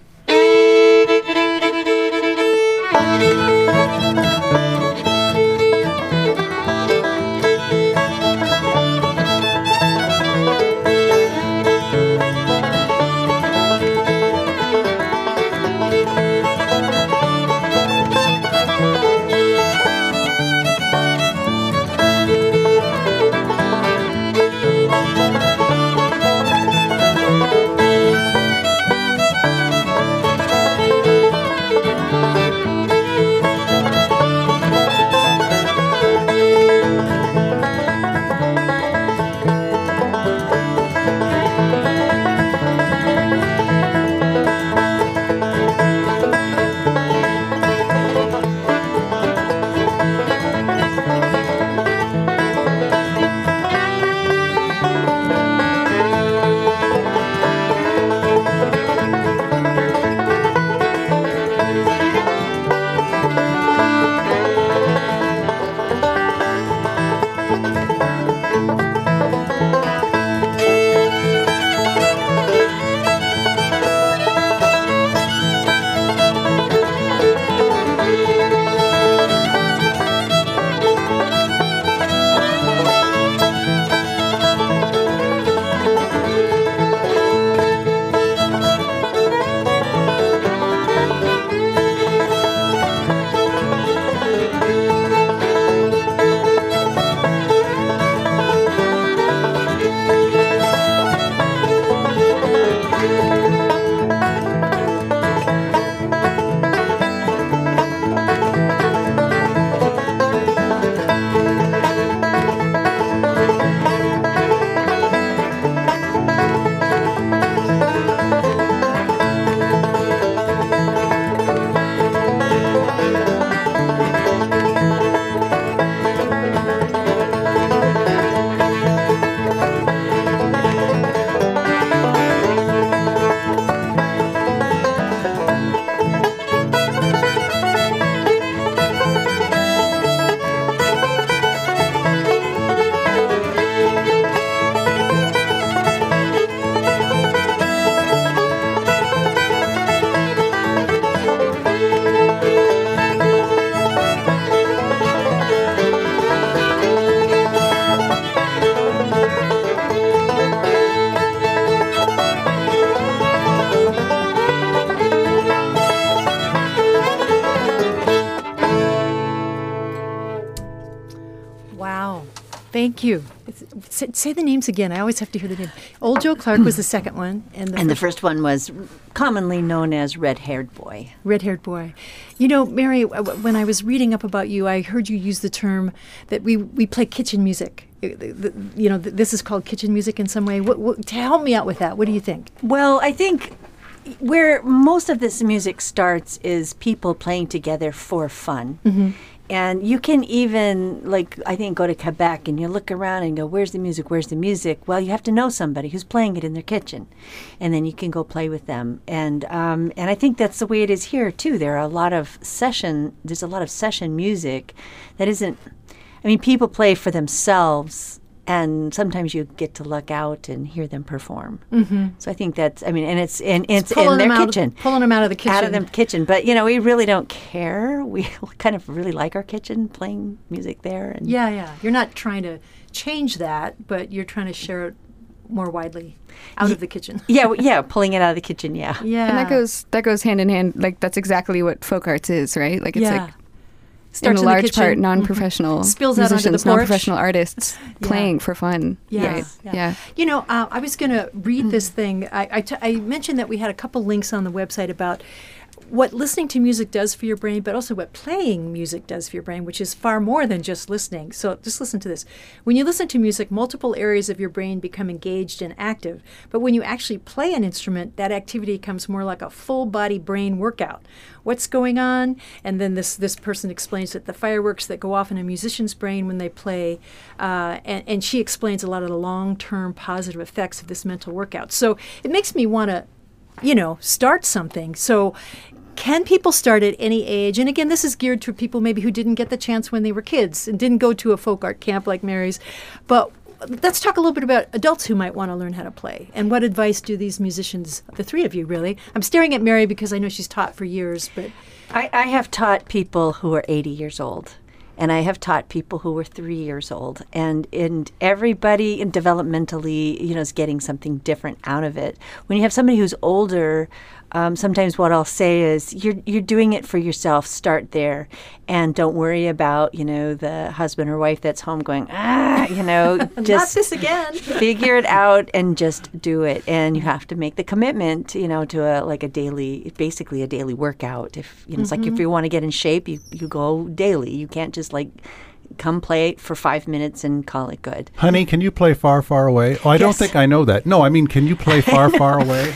S1: Thank you. It's, say, say the names again. I always have to hear the name. Old Joe Clark was the second one, and the
S5: And the
S1: first,
S5: first one was commonly known as Red-Haired Boy.
S1: red-haired boy. You know, Mary, w- w- when I was reading up about you, I heard you use the term that we we play kitchen music. Uh, the- the- You know, th- this is called kitchen music in some way. What, what, to help me out with that, what do you think?
S5: Well, I think where most of this music starts is people playing together for fun. And you can even, like, I think, go to Quebec and you look around and go, where's the music? Where's the music? Well, you have to know somebody who's playing it in their kitchen. And then you can go play with them. And um, and I think that's the way it is here, too. There are a lot of session, there's a lot of session music that isn't, I mean, people play for themselves. And sometimes you get to look out and hear them perform. Mm-hmm. So I think that's, I mean, and it's, and it's,
S1: Pulling
S5: in their
S1: them out of-
S5: kitchen.
S1: pulling them out of the kitchen.
S5: Out of the kitchen. But, you know, we really don't care. We kind of really like our kitchen, playing music there. And
S1: Yeah, yeah. You're not trying to change that, but you're trying to share it more widely out of the kitchen.
S5: Yeah, w- yeah, pulling it out of the kitchen, yeah.
S1: Yeah.
S4: And that goes that goes hand in hand. Like that's exactly what folk arts is, right? Like it's
S1: yeah.
S4: like
S1: Starts
S4: in
S1: in
S4: a
S1: the
S4: large
S1: kitchen.
S4: part non-professional
S1: Spills out onto the
S4: musicians,
S1: porch.
S4: non-professional artists
S1: Yeah.
S4: playing for fun.
S1: Yes,
S4: Right?
S1: yeah.
S4: Yeah.
S1: You know, uh, I was going to read this thing. I, I, t- I mentioned that we had a couple links on the website about what listening to music does for your brain, but also what playing music does for your brain, which is far more than just listening. So just listen to this. When you listen to music, multiple areas of your brain become engaged and active. But when you actually play an instrument, that activity comes more like a full body brain workout. What's going on? And then this, this person explains that the fireworks that go off in a musician's brain when they play, uh, and, and she explains a lot of the long-term positive effects of this mental workout. So it makes me want to, you know, start something. So can people start at any age? And again, this is geared to people maybe who didn't get the chance when they were kids and didn't go to a folk art camp like Mary's. But let's talk a little bit about adults who might want to learn how to play. And what advice do these musicians, the three of you really? I'm staring at Mary because I know she's taught for years, but
S5: I, I have taught people who are eighty years old. And I have taught people who were three years old. And, and everybody in developmentally, you know, is getting something different out of it. When you have somebody who's older, um, sometimes what I'll say is, you're you're doing it for yourself. Start there, and don't worry about, you know, the husband or wife that's home going, ah, you know,
S1: not
S5: just
S1: this again.
S5: figure it out and just do it. And you have to make the commitment, you know, to a like a daily, basically a daily workout. If you know, it's like if you want to get in shape, you you go daily. You can't just like come play for five minutes and call it good.
S2: Honey, can you play Far, Far Away? Oh, I don't
S5: Yes.
S2: think I know that. No, I mean, can you play Far, Far Away?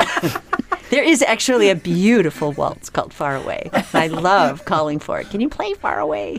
S5: There is actually a beautiful waltz called Far Away. I love calling for it. Can you play Far Away?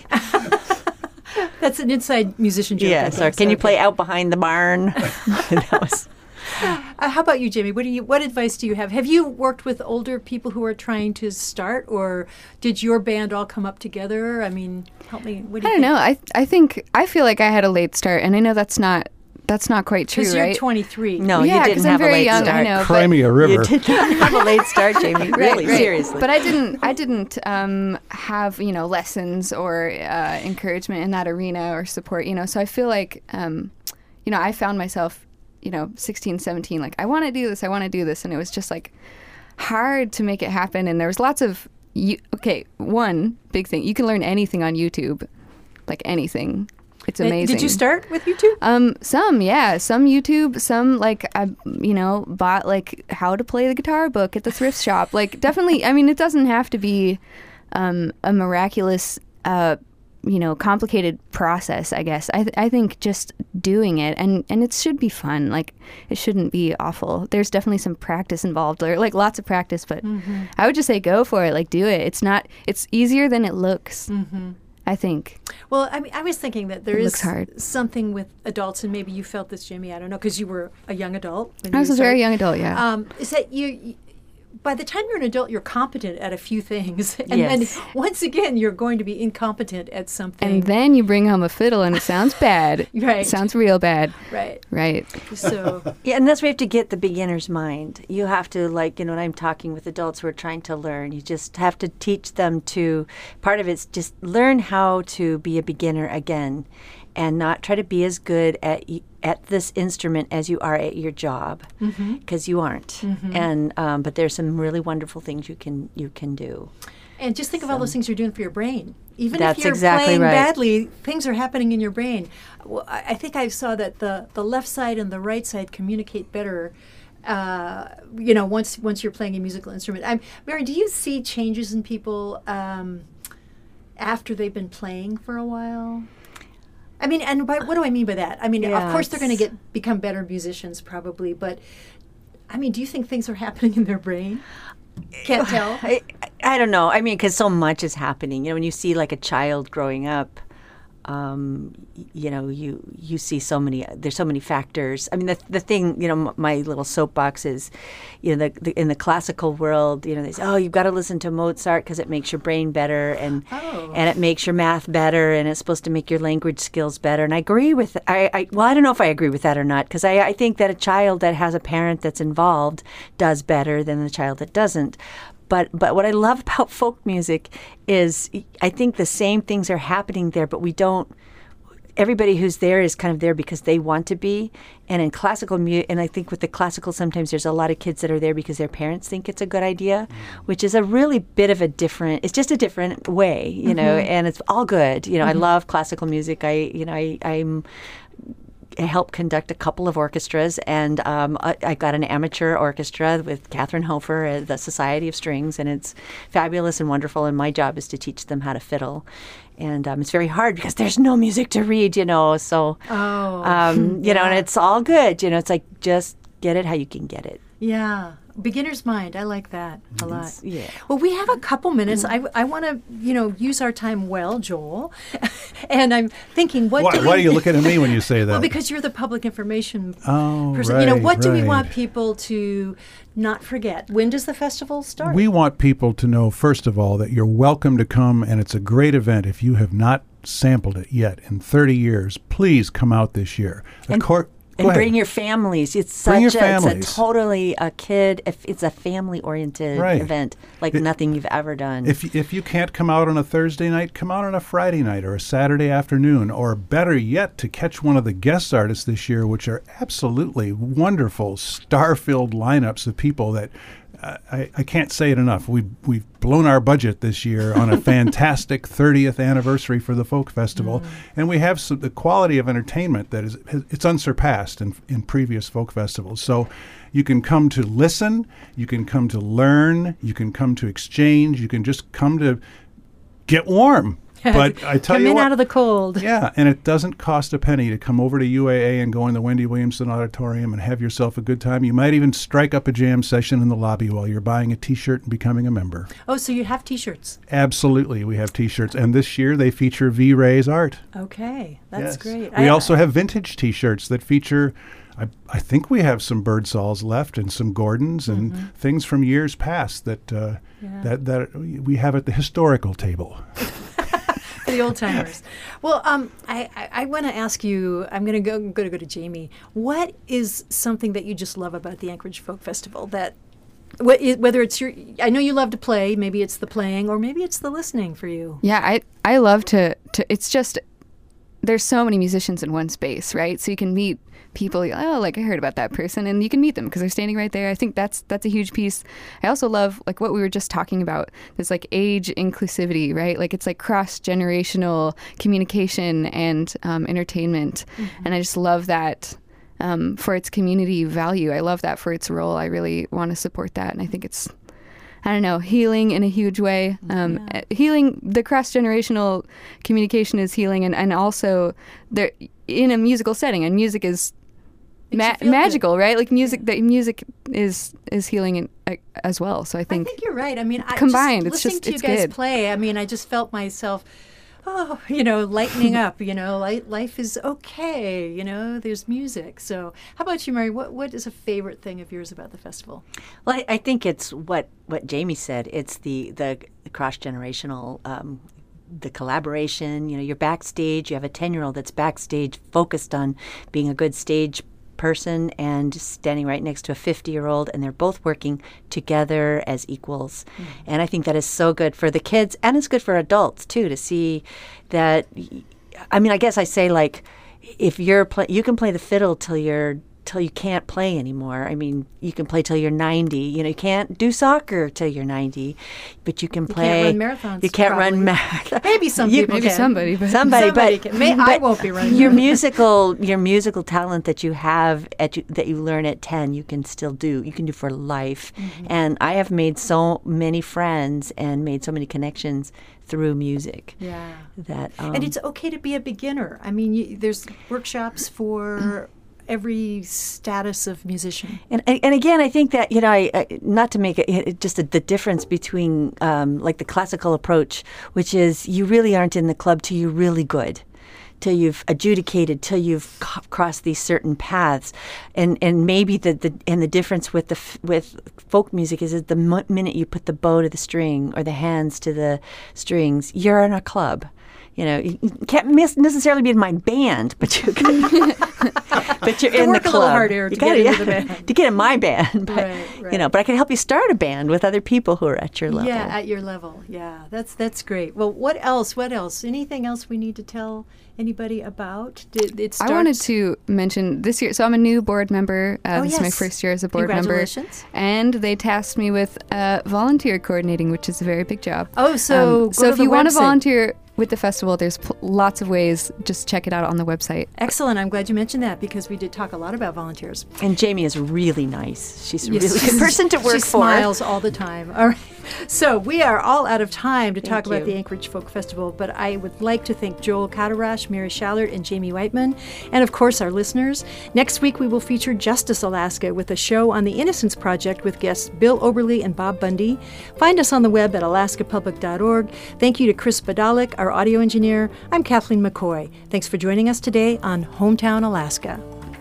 S1: That's an inside musician joke. I
S5: Yes. Or
S1: think,
S5: can
S1: so
S5: you play
S1: okay.
S5: Out Behind the Barn? That was.
S1: Uh, how about you, Jamie? What do you? What advice do you have? Have you worked with older people who are trying to start, or did your band all come up together? I mean, help me. What do
S4: I
S1: you
S4: don't know. I I think I feel like I had a late start, and I know that's not that's not quite true,
S1: Because you're
S4: right?
S1: twenty-three.
S5: No,
S4: yeah,
S5: you didn't
S4: 'cause I'm
S5: have a
S4: very
S5: late
S4: young,
S5: start.
S4: I know.
S2: Cry
S4: but-
S2: me a
S5: You
S2: river.
S5: did not have a late start, Jamie. Really,
S4: Right, right.
S5: seriously.
S4: But I didn't. I didn't um, have you know lessons or uh, encouragement in that arena or support. You know, so I feel like um, you know I found myself you know sixteen, seventeen, like I want to do this, I want to do this, and it was just like hard to make it happen. And there was lots of you. Okay, one big thing: you can learn anything on YouTube, like anything. It's
S1: Uh,
S4: amazing.
S1: Did you start with YouTube?
S4: Um, some, yeah, some YouTube, some like I, you know, bought like how to play the guitar book at the thrift shop. Like, definitely. I mean, it doesn't have to be um, a miraculous, uh, you know, complicated process. I guess I, th- I think just doing it and and it should be fun. Like, it shouldn't be awful. There's definitely some practice involved, or like lots of practice. But I would just say go for it. Like, do it. It's not. It's easier than it looks. Mm-hmm. I think.
S1: Well, I mean, I was thinking that there
S4: It
S1: is
S4: looks hard.
S1: something with adults, and maybe you felt this, Jamie. I don't know, because you were a young adult. When
S4: I
S1: you
S4: was a
S1: started.
S4: very young adult. Yeah.
S1: Um, is that you, you? By the time you're an adult, you're competent at a few things, and
S5: Yes.
S1: then once again, you're going to be incompetent at something.
S4: And then you bring home a fiddle and it sounds bad.
S1: Right.
S4: It sounds real bad.
S1: right.
S4: Right.
S1: So
S5: Yeah, and that's where you have to get the beginner's mind. You have to, like, you know, when I'm talking with adults who are trying to learn, you just have to teach them to, part of it's just learn how to be a beginner again and not try to be as good at y- at this instrument as you are at your job, because you aren't. And um, but there's some really wonderful things you can you can do.
S1: And just think of all those things you're doing for your brain. Even
S5: That's
S1: if you're
S5: exactly
S1: playing
S5: right.
S1: badly, things are happening in your brain. Well, I, I think I saw that the, the left side and the right side communicate better. Uh, you know, once once you're playing a musical instrument. I'm, Mary, do you see changes in people um, after they've been playing for a while? I mean, and by, what do I mean by that? I mean,
S5: Yeah,
S1: of course they're going to
S5: it's-
S1: get become better musicians, probably. But I mean, do you think things are happening in their brain? Can't tell.
S5: I, I don't know. I mean, because so much is happening. You know, when you see like a child growing up, um, y- you know, you you see so many. There's so many factors. I mean, the the thing. You know, m- my little soapbox is, you know, the, the in the classical world. You know, they say, oh, you've got to listen to Mozart because it makes your brain better, and
S1: Oh.
S5: and it makes your math better, and it's supposed to make your language skills better. And I agree with. I, I well, I don't know if I agree with that or not, because I I think that a child that has a parent that's involved does better than the child that doesn't. But but what I love about folk music is I think the same things are happening there, but we don't. Everybody who's there is kind of there because they want to be. And in classical music, and I think with the classical, sometimes there's a lot of kids that are there because their parents think it's a good idea, which is a really bit of a different. It's just a different way, you know. And it's all good, you know. I love classical music. I you know I I'm. I helped conduct a couple of orchestras, and um, I, I got an amateur orchestra with Catherine Hofer at the Society of Strings, and it's fabulous and wonderful. And my job is to teach them how to fiddle, and um, it's very hard because there's no music to read, you know. So,
S1: Oh,
S5: um, you know, and
S1: yeah.
S5: it's all good, you know. It's like just get it how you can get it.
S1: Yeah. Beginner's mind. I like that a lot.
S5: yeah.
S1: Well, we have a couple minutes. I, I want to, you know, use our time well, Joel. And I'm thinking, what
S2: Why,
S1: do we,
S2: why are you looking at me when you say that?
S1: Well, because you're the public information
S2: Oh,
S1: person. You know,
S2: right,
S1: what do we
S2: right.
S1: want people to not forget? When does the festival start?
S2: We want people to know, first of all, that you're welcome to come, and it's a great event. If you have not sampled it yet in thirty years, please come out this year. The
S5: And-
S2: court,
S5: And
S2: go ahead.
S5: bring your families. It's
S2: Bring
S5: such
S2: your
S5: a, it's
S2: families.
S5: a totally a kid. If it's a family-oriented
S2: Right.
S5: event, like
S2: It-
S5: nothing you've ever done.
S2: If if you can't come out on a Thursday night, come out on a Friday night or a Saturday afternoon, or better yet, to catch one of the guest artists this year, which are absolutely wonderful, star-filled lineups of people that uh, I, I can't say it enough. We've we've blown our budget this year on a fantastic thirtieth anniversary for the Folk Festival, and we have some, the quality of entertainment that is it's unsurpassed in in previous folk festivals. So. You can come to listen, you can come to learn, you can come to exchange, you can just come to get warm. But I tell
S1: Come
S2: you
S1: in
S2: what,
S1: out of the cold.
S2: yeah, and it doesn't cost a penny to come over to U A A and go in the Wendy Williamson Auditorium and have yourself a good time. You might even strike up a jam session in the lobby while you're buying a T-shirt and becoming a member.
S1: Oh, so you have T-shirts.
S2: Absolutely, we have T-shirts, and this year they feature V. Ray's art.
S1: Okay, that's
S2: Yes.
S1: great.
S2: We
S1: I-
S2: also have vintage T-shirts that feature. I, I think we have some Birdsalls left and some Gordons and things from years past that uh,
S1: Yeah.
S2: that that we have at the historical table.
S1: for the old timers. Well, um, I, I, I want to ask you. I'm going to go. I'm going to go to Jamie. What is something that you just love about the Anchorage Folk Festival? That wh- i- whether it's your, I know you love to play. Maybe it's the playing, or maybe it's the listening for you.
S4: Yeah, I I love to to. It's just there's so many musicians in one space, right? So you can meet people. Oh, like I heard about that person, and you can meet them because they're standing right there. I think that's that's a huge piece. I also love like what we were just talking about. This like age inclusivity, right? Like it's like cross generational communication and um, entertainment, and I just love that. Um, for its community value, I love that for its role. I really want to support that, and I think it's. I don't know, healing in a huge way. Um, uh, Healing, the cross-generational communication is healing, and, and also there in a musical setting, and music is
S1: Makes
S4: ma-
S1: you feel
S4: magical, right? Like music, the music is is healing in, uh, as well. So I
S1: I
S4: think,
S1: think you're right. I mean, I
S4: combined,
S1: just
S4: it's
S1: listening
S4: just-
S1: to you
S4: it's
S1: guys
S4: good.
S1: play. I mean, I just felt myself. Oh, you know, lightening up. You know, li- life is okay. You know, there's music. So, how about you, Mary? What what is a favorite thing of yours about the festival?
S5: Well, I, I think it's what, what Jamie said. It's the the cross generational, um, the collaboration. You know, you're backstage. You have a ten year old that's backstage, focused on being a good stage person, and standing right next to a fifty year old, and they're both working together as equals. And I think that is so good for the kids, and it's good for adults too, to see that. I mean, I guess I say, like, if you're play, you can play the fiddle till you're till you can't play anymore. I mean, you can play till you're ninety. You know, you can't do soccer till you're ninety, but you can play.
S1: You can't run marathons.
S5: You can't
S1: probably.
S5: run marathons.
S1: Maybe some
S5: You-
S1: people
S4: Maybe
S1: can.
S4: somebody, but
S5: Somebody,
S1: Somebody
S5: but,
S1: can. May- I
S5: but
S1: won't be running
S5: your
S1: marathons.
S5: musical, your musical talent that you have at you, that you learn at ten, you can still do. You can do for life.
S1: Mm-hmm.
S5: And I have made so many friends and made so many connections through music.
S1: Yeah.
S5: That um,
S1: And it's okay to be a beginner. I mean, you, there's workshops for every status of musician.
S5: And, and and again, I think that, you know, I, I, not to make it, it just a, the difference between um, like the classical approach, which is you really aren't in the club till you're really good, till you've adjudicated, till you've c- crossed these certain paths, and and maybe the, the and the difference with the f- with folk music is that the mo- minute you put the bow to the string or the hands to the strings, you're in a club. You know, you you can't miss necessarily be in my band, but you can, but you're in the
S1: work a
S5: club.
S1: little harder
S5: You
S1: to
S5: gotta-
S1: get into the
S5: yeah,
S1: band.
S5: to get in my band. But,
S1: Right,
S5: You
S1: right.
S5: know, but I can help you start a band with other people who are at your level.
S1: Yeah, at your level. Yeah, that's that's great. Well, what else? What else? Anything else we need to tell anybody about? Did it
S4: I wanted
S1: starts-
S4: to mention this year. So I'm a new board member. Uh,
S1: Oh,
S4: this is my
S1: yes.
S4: first year as a board member.
S1: Congratulations.
S4: And they tasked me with uh, volunteer coordinating, which is a very big job.
S1: Oh, so
S4: Um,
S1: go
S4: so
S1: to
S4: if
S1: the
S4: you want to
S1: website.
S4: volunteer with the festival, there's pl- lots of ways. Just check it out on the website.
S1: Excellent. I'm glad you mentioned that because we did talk a lot about volunteers.
S5: And Jamie is really nice. She's a
S1: Yes,
S5: really
S1: she's-
S5: good person to work
S1: she
S5: for.
S1: smiles all the time. All right. So we are all out of time to talk
S5: Thank
S1: about
S5: you.
S1: the Anchorage Folk Festival, but I would like to thank Joel Cadarash, Mary Shallard, and Jamie Whiteman, and of course our listeners. Next week we will feature Justice Alaska with a show on the Innocence Project with guests Bill Oberly and Bob Bundy. Find us on the web at alaska public dot org. Thank you to Chris Badalik, our audio engineer. I'm Kathleen McCoy. Thanks for joining us today on Hometown Alaska.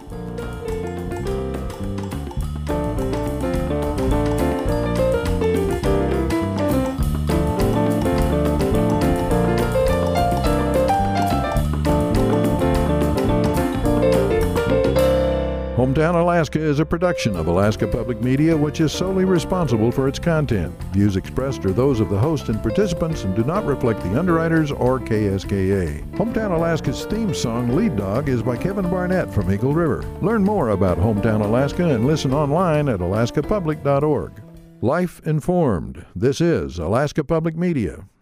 S6: Hometown Alaska is a production of Alaska Public Media, which is solely responsible for its content. Views expressed are those of the host and participants and do not reflect the underwriters or K S K A. Hometown Alaska's theme song, Lead Dog, is by Kevin Barnett from Eagle River. Learn more about Hometown Alaska and listen online at alaska public dot org. Life informed. This is Alaska Public Media.